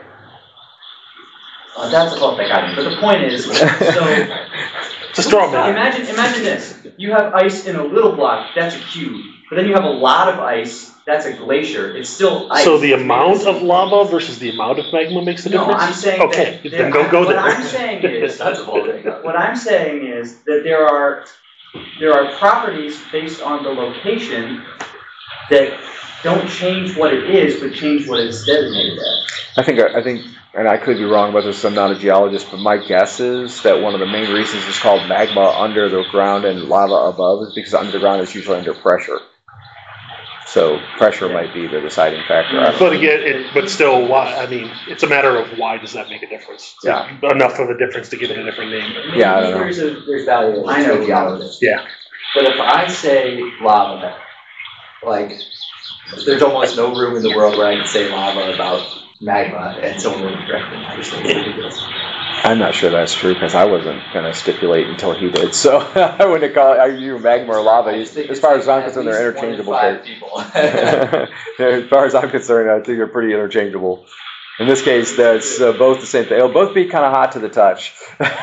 That's a fault that got me. But the point is, so It's a straw man. imagine this: you have ice in a little block. That's a cube. But then you have a lot of ice. That's a glacier. It's still ice. So the amount of lava versus the amount of magma makes the No, difference? I'm saying Okay, that then don't go what there. I'm saying is That's a whole thing. what I'm saying is that there are properties based on the location that don't change what it is, but change what it's designated as. I think, and I could be wrong about this, I'm not a geologist, but my guess is that one of the main reasons it's called magma under the ground and lava above is because under the ground is usually under pressure. So pressure might be the deciding factor. But again, but still, why? I mean, it's a matter of why does that make a difference? It's Yeah. enough of a difference to give it a different name. Yeah, I don't know. There's value. I know to a geologist. Yeah. But if I say lava, like, there's almost no room in the world where I can say lava about magma and someone would correct me. I just think it's ridiculous. I'm not sure that's true because I wasn't going to stipulate until he did. So I wouldn't call you magma or lava. As far as I'm concerned, they're interchangeable. At least 1 in 5 people. As far as I'm concerned, I think they're pretty interchangeable. In this case, that's both the same thing. They'll both be kind of hot to the touch.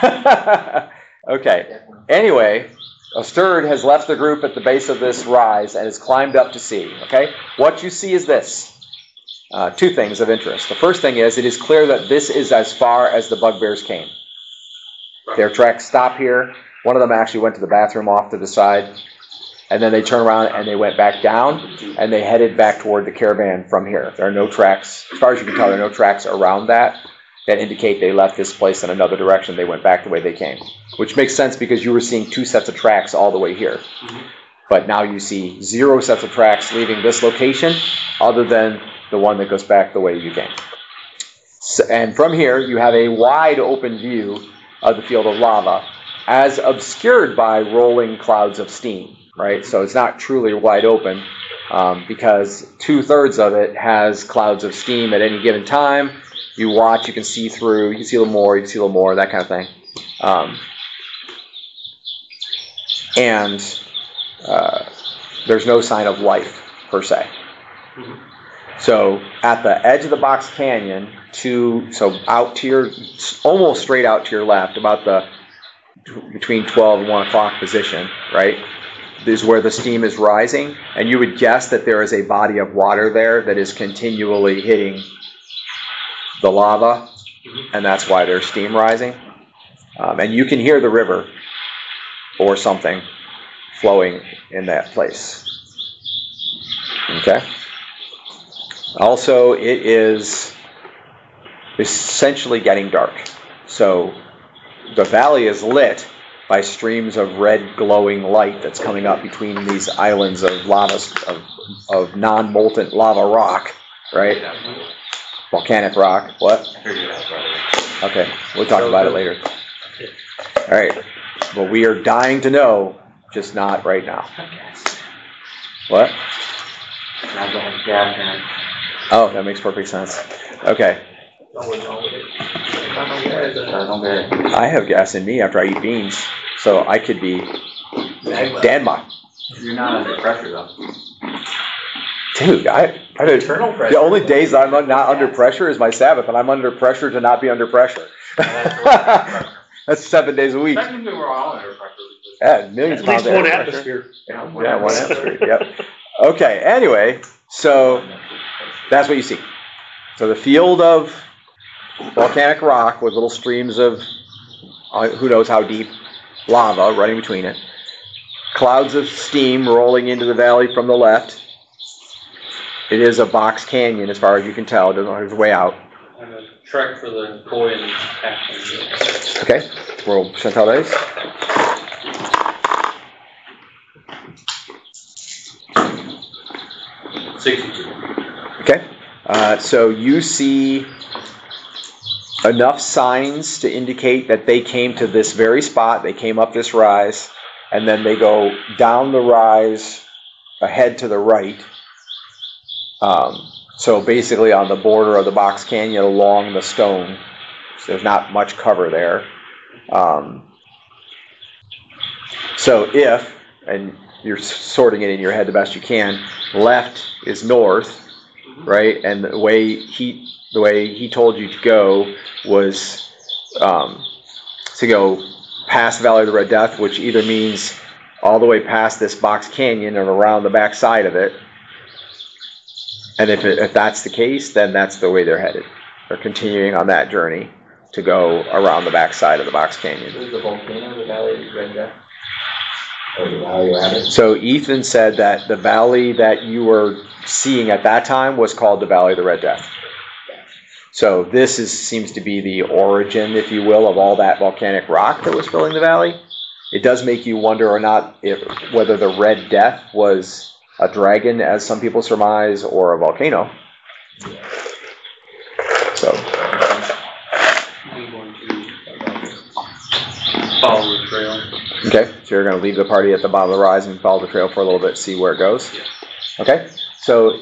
Okay. Anyway, Osterd has left the group at the base of this rise and has climbed up to see. Okay. What you see is this. Two things of interest. The first thing is, it is clear that this is as far as the bugbears came. Their tracks stop here. One of them actually went to the bathroom off to the side, and then they turned around and they went back down, and they headed back toward the caravan from here. There are no tracks, as far as you can tell, there are no tracks around that indicate they left this place in another direction. They went back the way they came, which makes sense because you were seeing two sets of tracks all the way here. But now you see 0 sets of tracks leaving this location other than the one that goes back the way you came. So, and from here, you have a wide open view of the field of lava, as obscured by rolling clouds of steam, right? So it's not truly wide open because 2/3 of it has clouds of steam at any given time. You watch, you can see through, you can see a little more, you can see a little more, that kind of thing. there's no sign of life per se. So at the edge of the box canyon, out to your, almost straight out to your left, about the between 12 and 1 o'clock position, right, is where the steam is rising, and you would guess that there is a body of water there that is continually hitting the lava, and that's why there's steam rising. And you can hear the river or something flowing in that place. Okay? Also, it is essentially getting dark. So the valley is lit by streams of red glowing light that's coming up between these islands of lava, of non-molten lava rock, right? Volcanic rock. What? Okay, we'll talk about it later. All right, but we are dying to know, just not right now. What? Oh, that makes perfect sense. Okay. I have gas in me after I eat beans, so I could be Danma. You're not under pressure though. Dude, Internal pressure. the only days I'm not under pressure is my Sabbath, and I'm under pressure to not be under pressure. That's 7 days a week. Technically, we're all under pressure. Yeah, millions At of pounds least of one air pressure. atmosphere. Yeah, one atmosphere. Yep. Okay. Anyway, so that's what you see. So the field of volcanic rock with little streams of who knows how deep lava running between it. Clouds of steam rolling into the valley from the left. It is a box canyon as far as you can tell. It doesn't there's a way out. And a trek for the Coin action. Okay. Roll percentile dice. Okay. So you see enough signs to indicate that they came to this very spot. They came up this rise, and then they go down the rise ahead to the right. So basically on the border of the box canyon along the stone. So there's not much cover there. So if, and you're sorting it in your head the best you can, left is north, right? And the way he told you to go was to go past the Valley of the Red Death, which either means all the way past this box canyon and around the back side of it. And if that's the case, then that's the way they're headed. They're continuing on that journey to go around the back side of the box canyon. Is the volcano the Valley of the Red Death? Or the Valley Rabbit? So Ethan said that the valley that you were seeing at that time was called the Valley of the Red Death. So this seems to be the origin, if you will, of all that volcanic rock that was filling the valley. It does make you wonder or not whether the Red Death was a dragon, as some people surmise, or a volcano. So I'm going to follow the trail. okay, so you're going to leave the party at the bottom of the rise and follow the trail for a little bit, see where it goes. Okay, so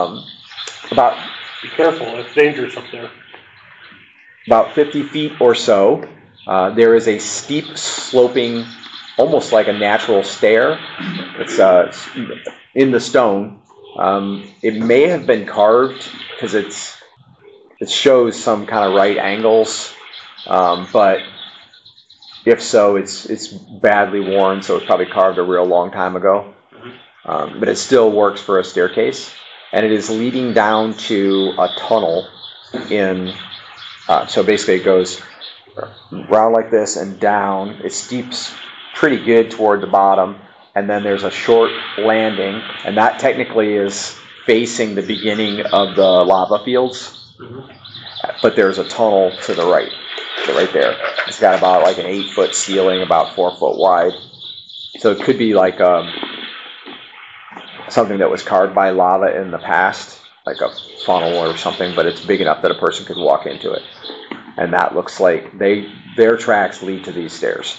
Be careful, it's dangerous up there. about 50 feet or so, there is a steep sloping, almost like a natural stair. It's in the stone. It may have been carved because it shows some kind of right angles, but if so, it's badly worn, so it's probably carved a real long time ago. But it still works for a staircase, and it is leading down to a tunnel in. So basically, it goes round like this and down. It steeps pretty good toward the bottom, and then there's a short landing, and that technically is facing the beginning of the lava fields. But there's a tunnel to the right, so right there. It's got about like an 8-foot ceiling, about 4 foot wide. So it could be like something that was carved by lava in the past, like a funnel or something, but it's big enough that a person could walk into it. And that looks like their tracks lead to these stairs.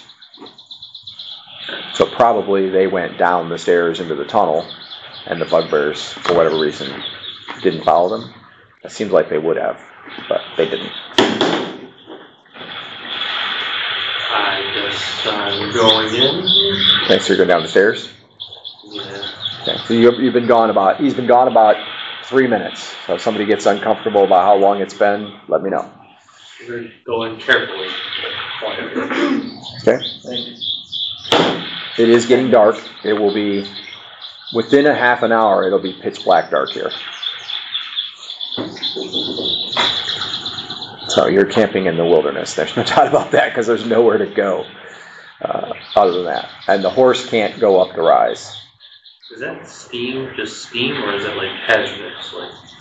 So probably they went down the stairs into the tunnel, and the bugbears, for whatever reason, didn't follow them. It seems like they would have, but they didn't. I guess I'm going in. Okay, so you're going down the stairs? Yeah. Okay. So he's been gone about 3 minutes. So if somebody gets uncomfortable about how long it's been, let me know. We're going carefully. Okay. It is getting dark. It will be within a half an hour. It'll be pitch black dark here. So you're camping in the wilderness. There's no doubt about that because there's nowhere to go other than that. And the horse can't go up the rise. Is that just steam, or is it like hazardous?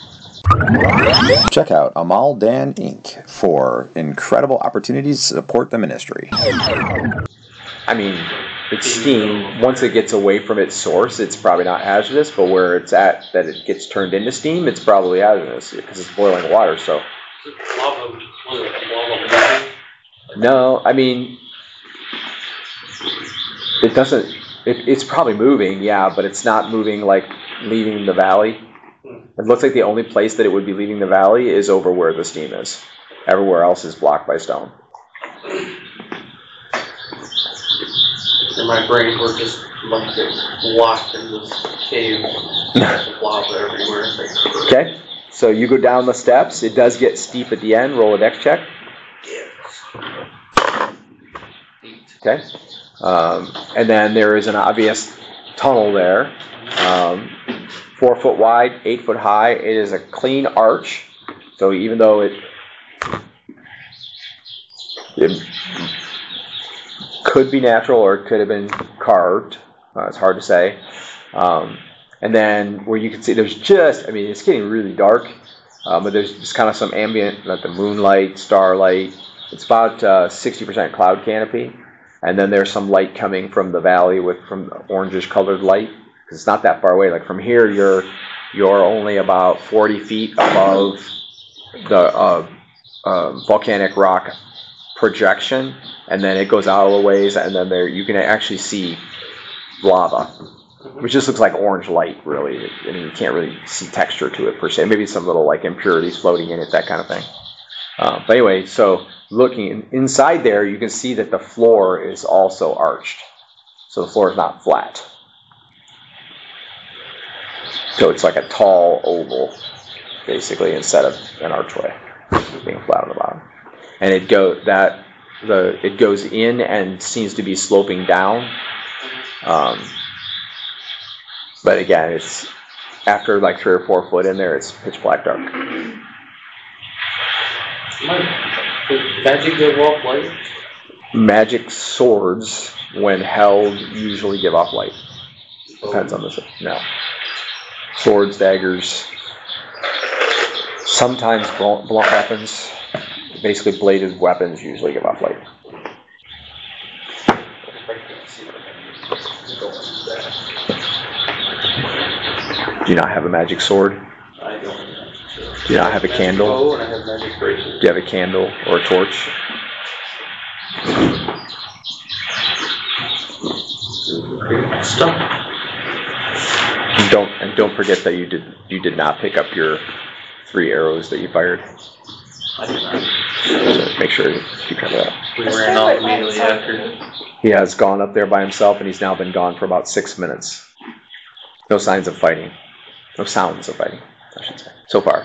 Check out Amal Dan Inc. for incredible opportunities to support the ministry. I mean, it's steam. Once it gets away from its source, it's probably not hazardous, but where it's at, that it gets turned into steam, it's probably hazardous because it's boiling water, so. Is it lava moving? No, I mean, it doesn't, it's probably moving, yeah, but it's not moving like leaving the valley. It looks like the only place that it would be leaving the valley is over where the steam is. Everywhere else is blocked by stone. In my brain, we're just about to get locked in this cave. There's lava everywhere. Okay, so you go down the steps. It does get steep at the end. Roll a dex check. Okay. And then there is an obvious tunnel there. 4 foot wide, 8 foot high. It is a clean arch. So even though it could be natural or it could have been carved, it's hard to say. And then where you can see there's just, I mean, it's getting really dark, but there's just kind of some ambient, like the moonlight, starlight. It's about 60% cloud canopy. And then there's some light coming from the valley from orangish colored light. Because it's not that far away. Like from here, you're only about 40 feet above the volcanic rock projection. And then it goes out a little ways, and then there you can actually see lava, which just looks like orange light, really. I mean, you can't really see texture to it per se. Maybe some little like impurities floating in it, that kind of thing. But anyway, so looking inside there, you can see that the floor is also arched. So the floor is not flat. So it's like a tall oval, basically, instead of an archway being flat on the bottom. And it goes in and seems to be sloping down. But again, it's after like 3 or 4 foot in there, it's pitch black dark. Does magic give off light? Magic swords, when held, usually give off light. Depends on the no. Swords, daggers, sometimes blunt weapons, basically bladed weapons usually give off light. Do you not have a magic sword? I don't have a magic sword. Do you not have a candle? Oh, and I have magic bracelet. Do you have a candle or a torch? Stuff. Don't forget that you did not pick up your 3 arrows that you fired. I did not. So make sure you keep track of that. We ran out immediately after. He has gone up there by himself, and he's now been gone for about 6 minutes. No signs of fighting. No sounds of fighting, I should say. So far.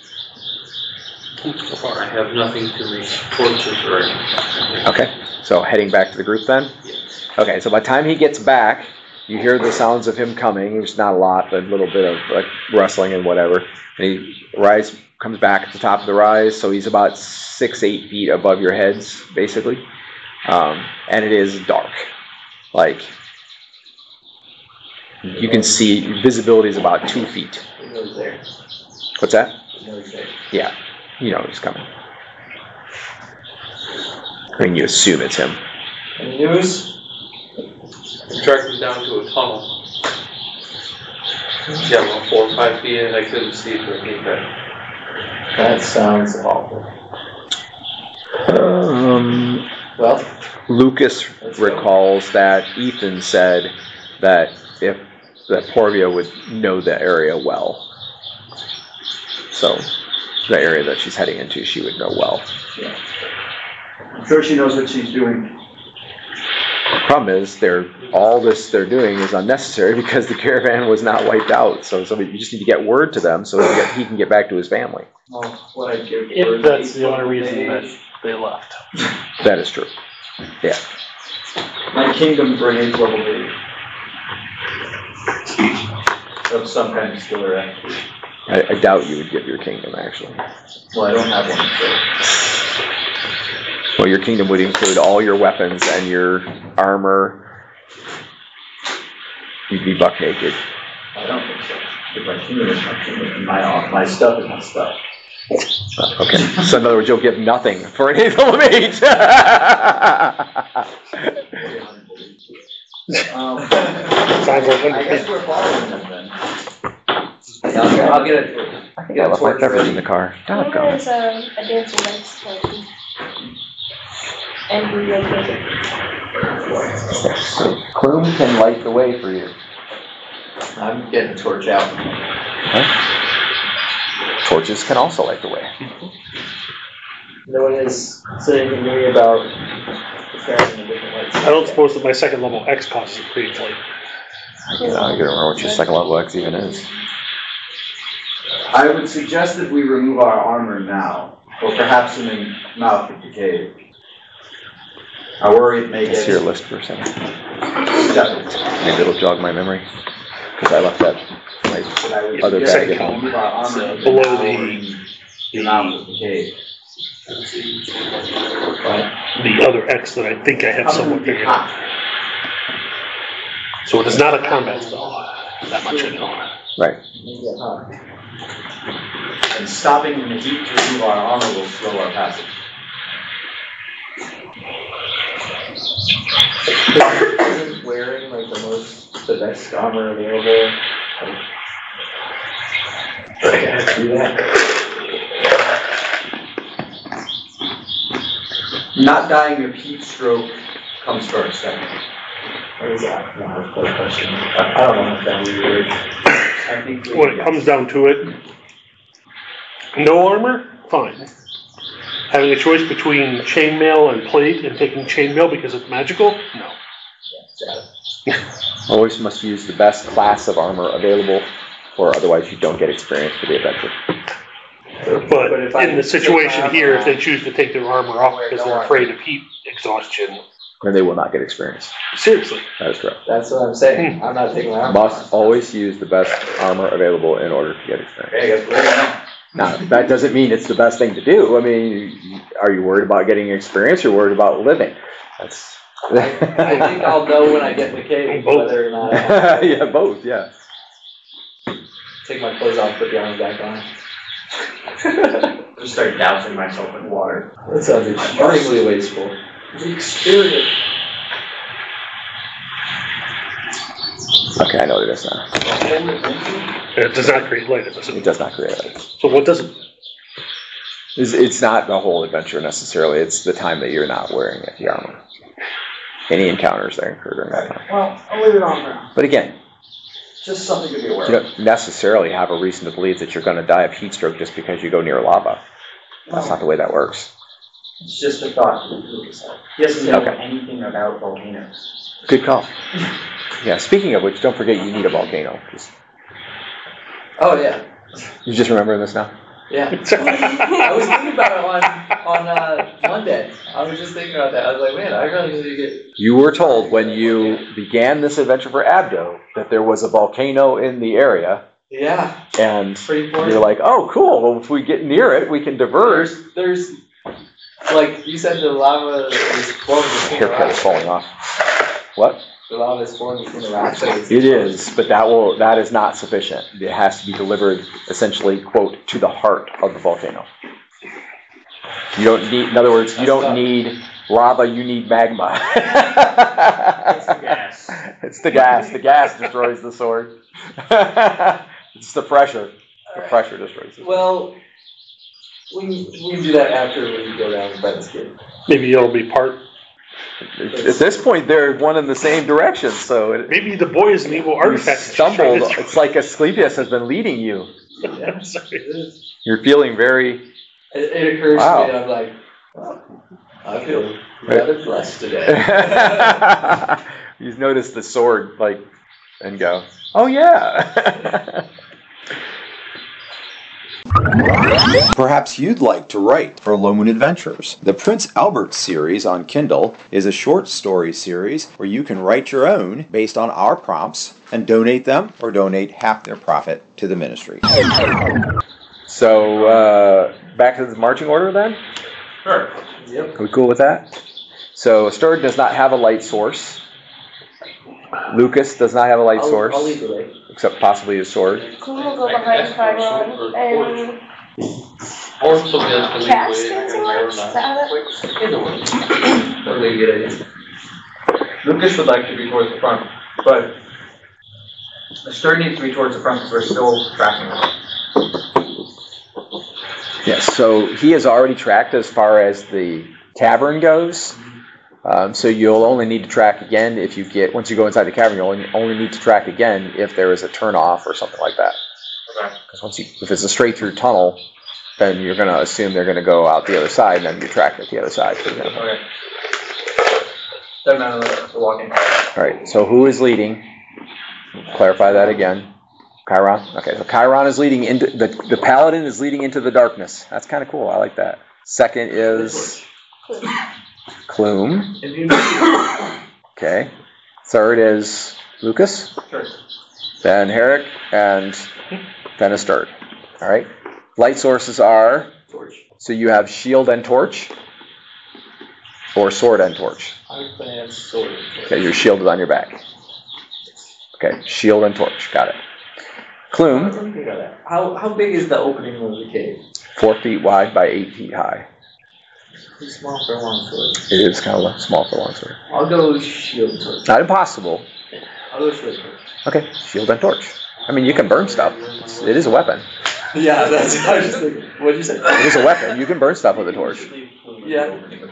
So far, I have nothing to make torches or anything. Okay, so heading back to the group then? Okay, so by the time he gets back, you hear the sounds of him coming. There's not a lot, but a little bit of like rustling and whatever. And he comes back at the top of the rise, so he's about 6-8 feet above your heads, basically. And it is dark. Like, you can see, visibility is about 2 feet. He knows there. What's that? He knows there. Yeah, you know he's coming. I mean, you assume it's him. Any news? I tracked him down to a tunnel. Yeah, about 4 or 5 feet in, I couldn't see for any better. That sounds awful. Well, Lucas recalls that Ethan said that Porvia would know the area well. So, the area that she's heading into, she would know well. Yeah. I'm sure she knows what she's doing. Problem is, all this they're doing is unnecessary because the caravan was not wiped out. So you just need to get word to them so he can get back to his family. Well, what I give If that's the only reason that they left. That is true. Yeah. My kingdom grenades level 8. Of some kind of skill or activity. I doubt you would give your kingdom, actually. Well, I don't have one, so. Well, your kingdom would include all your weapons and your armor. You'd be buck naked. I don't think so. If my kingdom is my kingdom, and my stuff is my stuff. Okay. So in other words, you'll give nothing for an 8th level mage. I guess we're following them then. I'll get it. I think I left my pepper in the car. Mine is a dancing lights skeleton. And relocated. Plume can light the way for you. I'm getting a torch out. Huh? Torches can also light the way. No one is saying to me about preparing the different lights. I don't suppose that my second level X costs a pretty light. I gotta remember what your second level X even is. I would suggest that we remove our armor now, or perhaps in the mouth of the cave. I worry it may Let's see get your list for a second. stuck. Maybe it'll jog my memory. Because I left that other bag at home. Remove our armor Below now the- in the mouth of the cave. The other X that I think I have somewhat figured out. So it is not a combat spell. That much I know. Right. And stopping in the heat to remove our armor will slow our passage. Isn't wearing like the best armor available? I can't do that. Not dying of heat stroke comes first, I think. What is that? No, that's a good question. I don't know if that would work. I think When it comes down to it, no armor, fine. Having a choice between chainmail and plate and taking chainmail because it's magical, no. Always must use the best class of armor available, or otherwise you don't get experience for the adventure. But if I in the take situation my here, armor if they choose to take their armor off because they're afraid of heat exhaustion, And they will not get experience. seriously. That is correct. That's what I'm saying. I'm not taking my armor. Must always use the best armor available in order to get experience. Okay, I guess we're gonna. Now, that doesn't mean it's the best thing to do. I mean, are you worried about getting experience or worried about living? That's. I think I'll know when I get in the cave whether or not I have to Yeah, both, yeah. take my clothes off, put the armor back on. Just start dousing myself in water. That sounds extremely wasteful. The experience. Okay, I know what it is now. It does not create light, does It it? does not create it. So what does it? It's not the whole adventure necessarily. It's the time that you're not wearing the armor. Any encounters that occur during that time. Well, I'll leave it on now. But again, Just something to be aware you of. don't necessarily have a reason to believe that you're going to die of heat stroke just because you go near lava. That's not the way that works. It's just a thought. He doesn't know Okay. anything about volcanoes. Good call. Yeah, speaking of which, don't forget you need a volcano. Oh, yeah. You just remembering this now? Yeah. I was thinking about it on Monday. I was just thinking about that. I was like, man, I really need to get. You were told when you began this adventure for Abdo that there was a volcano in the area, Yeah. and Pretty important. you're like, oh, cool. Well, if we get near it, we can diverse. There's, like, you said the lava is formed between the Haircut is rocks. falling off. What? The lava is formed between the rocks. It is, but that is not sufficient. It has to be delivered, essentially, quote, to the heart of the volcano. You don't need, in other words, you don't need lava, you need magma. It's the gas. It's the gas. The gas destroys the sword. It's the pressure. The pressure destroys it. Well, we can do that after we go down to Ben's Cave. Maybe it'll be part. At this point, they're one in the same direction, so Maybe the boy is an evil you artifact. stumbled. It's like Asclepius has been leading you. I'm sorry. You're feeling very. It occurs Wow. to me, I'm like, well, I feel rather blessed today. You notice the sword, like, and go, oh yeah. Perhaps you'd like to write for Low Moon Adventures. The Prince Albert series on Kindle is a short story series where you can write your own based on our prompts and donate them or donate half their profit to the ministry. So, back to the marching order then? Sure. Yep. Are we cool with that? So, Sturd does not have a light source. Lucas does not have a light source. I'll lead the way. Except possibly his sword. Cool, we'll go behind Chiron and Or somebody else can lead the cast way. dancing lights, is that how that works? Either way. Totally a good idea. Lucas would like to be towards the front, but the Sturd needs to be towards the front because we're still tracking it. Yes, so he has already tracked as far as the cavern goes. So you'll only need to track again if you get, once you go inside the cavern, you'll only need to track again if there is a turnoff or something like that. Okay. Because if it's a straight through tunnel, then you're going to assume they're going to go out the other side, and then you track at the other side, for example. Okay. Doesn't matter the walking. All right, so who is leading? Clarify that again. Chiron? Okay, so Chiron is leading into, the paladin is leading into the darkness. That's kind of cool, I like that. Second is Clume. Okay. Third is Lucas. Sure. Then Herrick, and then a Sturd. All right. Light sources are, Torch. so you have shield and torch, or sword and torch. I plan sword. Okay, your shield is on your back. Okay, shield and torch, got it. Clume, Let me think of that. How big is the opening of the cave? 4 feet wide by 8 feet high. Too small for a long sword. It is kind of small for a long sword. I'll go shield torch. Not impossible. I'll go shield torch. Okay, shield and torch. I mean, you can burn stuff. It is a weapon. Yeah, that's what I was just thinking. What'd you say? It is a weapon. You can burn stuff with a torch. Yeah.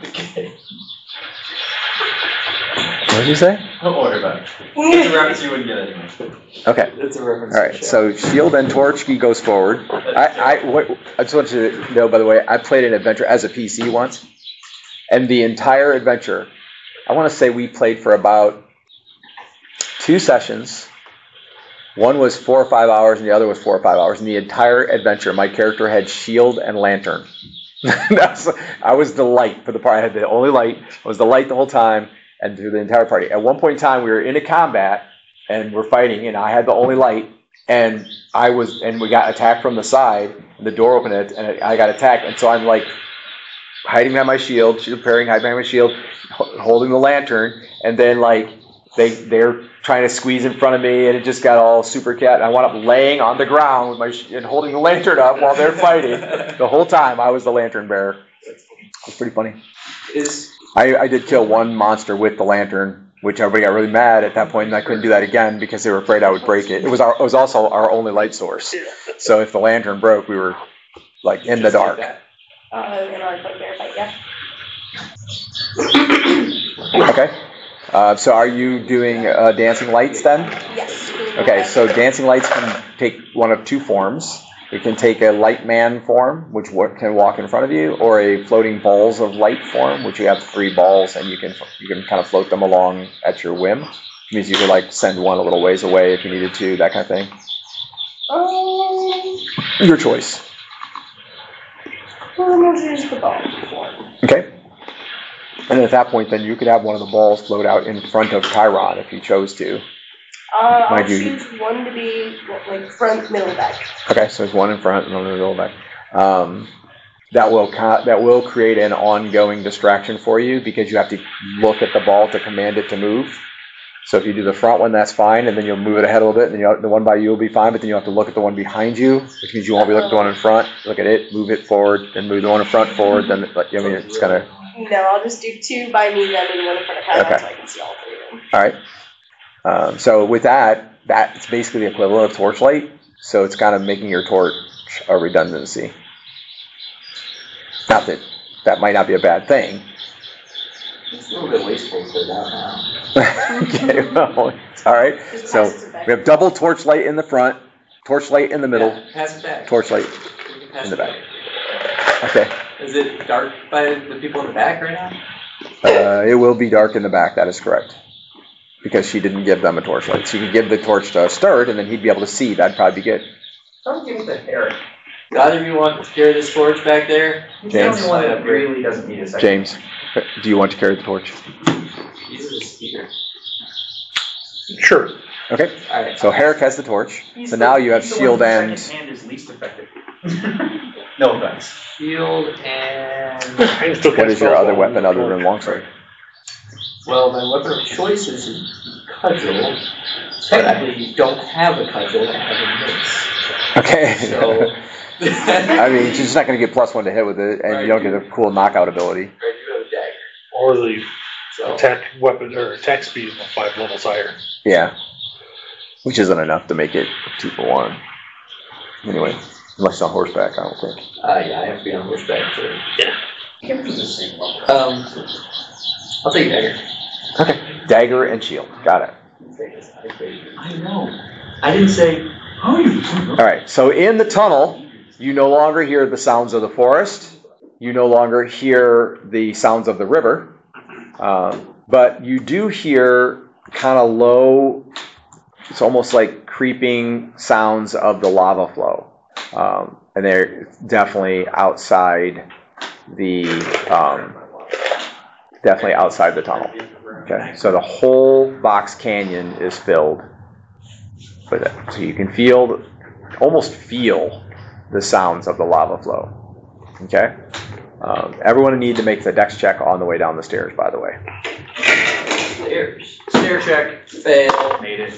What did you say? Don't worry about it. It's a reference you wouldn't get anyway. Okay. It's a reference. All right. So shield and torch, he goes forward. I just want you to know, by the way, I played an adventure as a PC once, and the entire adventure, I want to say we played for about 2 sessions. One was 4 or 5 hours, and the other was 4 or 5 hours. And the entire adventure, my character had shield and lantern. I was the light for the party. I had the only light. I was the light the whole time, and through the entire party. At one point in time, we were in a combat, and we're fighting, and I had the only light, and we got attacked from the side, and the door opened, and I got attacked, and so I'm like hiding behind my shield, hiding behind my shield, holding the lantern, and then like they're trying to squeeze in front of me, and it just got all super cat. And I wound up laying on the ground with and holding the lantern up while they're fighting. The whole time I was the lantern bearer. It was pretty funny. I did kill one monster with the lantern, which everybody got really mad at that point, and I couldn't do that again because they were afraid I would break it. It was also our only light source. So if the lantern broke, we were like in the dark. In our bugbear fight, yeah. Okay. So are you doing dancing lights then? Yes. Okay, so dancing lights can take one of 2 forms. It can take a light man form, which can walk in front of you, or a floating balls of light form, which you have 3 balls, and you can kind of float them along at your whim. Which means you could like send one a little ways away if you needed to, that kind of thing. Your choice. Well, we'll use the ball form. Okay. And at that point, then you could have one of the balls float out in front of Chiron if you chose to. I'll choose one to be like front, middle, back. Okay, so there's one in front and one in the middle back. That will create an ongoing distraction for you because you have to look at the ball to command it to move. So if you do the front one, that's fine, and then you'll move it ahead a little bit, and then the one by you will be fine, but then you'll have to look at the one behind you, which means you won't be looking at the one in front. Look at it, move it forward, then move the one in front forward, then it's kind of... No, I'll just do 2 by me, then and 1 in front of Chiron, Okay. so I can see all 3 of them. All right. So with that's basically the equivalent of torchlight. So it's kind of making your torch a redundancy. Not that might not be a bad thing. It's a little bit wasteful to put it out now. Okay, well, all right. Just So pass it back. we have double torchlight in the front, torchlight in the middle, Yeah, pass it back. torchlight You can pass in the it back. Okay. Is it dark by the people in the back right now? It will be dark in the back, that is correct. Because she didn't give them a torchlight. She could give the torch to Sturt, and then he'd be able to see. That'd probably be good. Don't give me the hair. Do either of you want to carry this torch back there? He's James? the only one that really doesn't need a second. James, do you want to carry the torch? Use the speaker. Sure. Okay. Alright. So Herrick has the torch. He's So the- now you have he's the shield one and... whose second hand is least effective. No offense. Shield and... I can still What cast is your spells other on weapon the other torch. than longsword? Well, my weapon of choice is a cudgel. Technically, you don't have a cudgel, I have a mace. Okay. So... I mean, she's just not going to get +1 to hit with it, and you don't get a cool knockout ability. I do have a dagger. Or the So... attack weapon or attack speed of 5 levels higher. Yeah. Which isn't enough to make it 2 for 1. Anyway, unless it's on horseback, I don't think. yeah, I have to be on horseback too. I'll take dagger. Okay. Dagger and shield. Got it. I know. I didn't say, oh, you. All right. So in the tunnel, you no longer hear the sounds of the forest. You no longer hear the sounds of the river. But you do hear kind of low, it's almost like creeping sounds of the lava flow. And they're definitely outside the tunnel. Okay, so the whole Box Canyon is filled with it. So you can almost feel the sounds of the lava flow. Okay? Everyone need to make the dex check on the way down the stairs, by the way. Stairs. Stair check. Fail. Made it.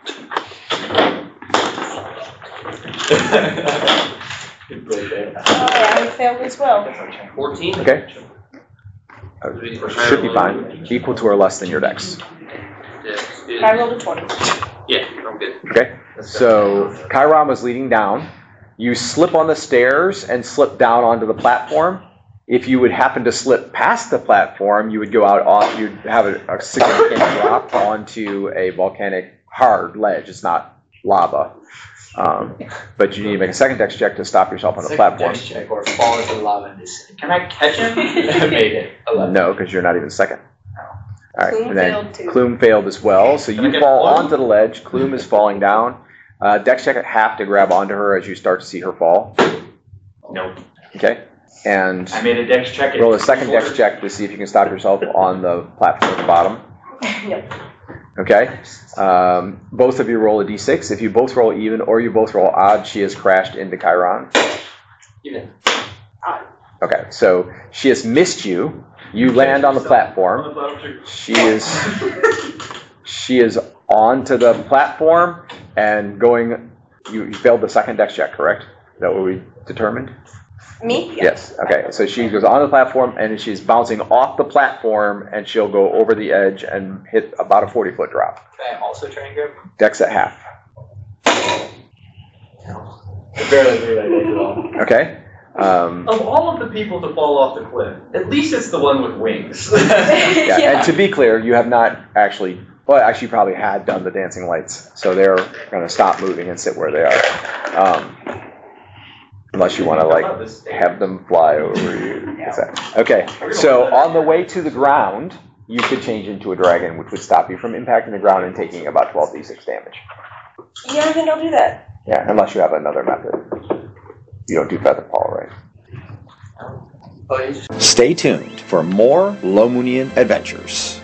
Good play there. Oh, yeah, I failed as well. 14? Okay? Should be fine. Equal to or less than your dex. I rolled a 20. Yeah, I'm good. Okay? So, Chiron was leading down. You slip on the stairs and slip down onto the platform. If you would happen to slip past the platform, you would go out off, you'd have a significant drop onto a volcanic hard ledge. It's not lava. But you need to make a second dex check to stop yourself on the platform. Dex check or fall into the lava and descend. Can I catch him? I made it. 11. No, because you're not even second. All right, Clume and then failed too. Clume failed as well. So Can I you get fall Clume? onto the ledge. Clume is falling down. Dex check at half to grab onto her as you start to see her fall. Nope. Okay, and I made a dex check. at roll a second dex 24. check to see if you can stop yourself on the platform at the bottom. Yep. Okay, both of you roll a d6. If you both roll even or you both roll odd, she has crashed into Chiron. Even. Okay, so she has missed you. You land on the platform. She is onto the platform and going. You failed the second dex check, correct? Is that what we determined? Me? Yeah. Yes. Okay. So she goes on the platform and she's bouncing off the platform and she'll go over the edge and hit about a 40-foot drop. Can I also try and grab him? Dex at half. I barely made that dex at all. Okay. Of all of the people to fall off the cliff, at least it's the one with wings. Yeah. Yeah. And to be clear, you have not actually. Well, actually, you probably had done the dancing lights, so they're going to stop moving and sit where they are. Unless you want to have them fly over you. Okay, so on the way to the ground, you could change into a dragon, which would stop you from impacting the ground and taking about 12d6 damage. Yeah, then I'll do that. Yeah, unless you have another method. You don't do feather fall, right? Oh, you just Stay tuned for more Lomunian adventures.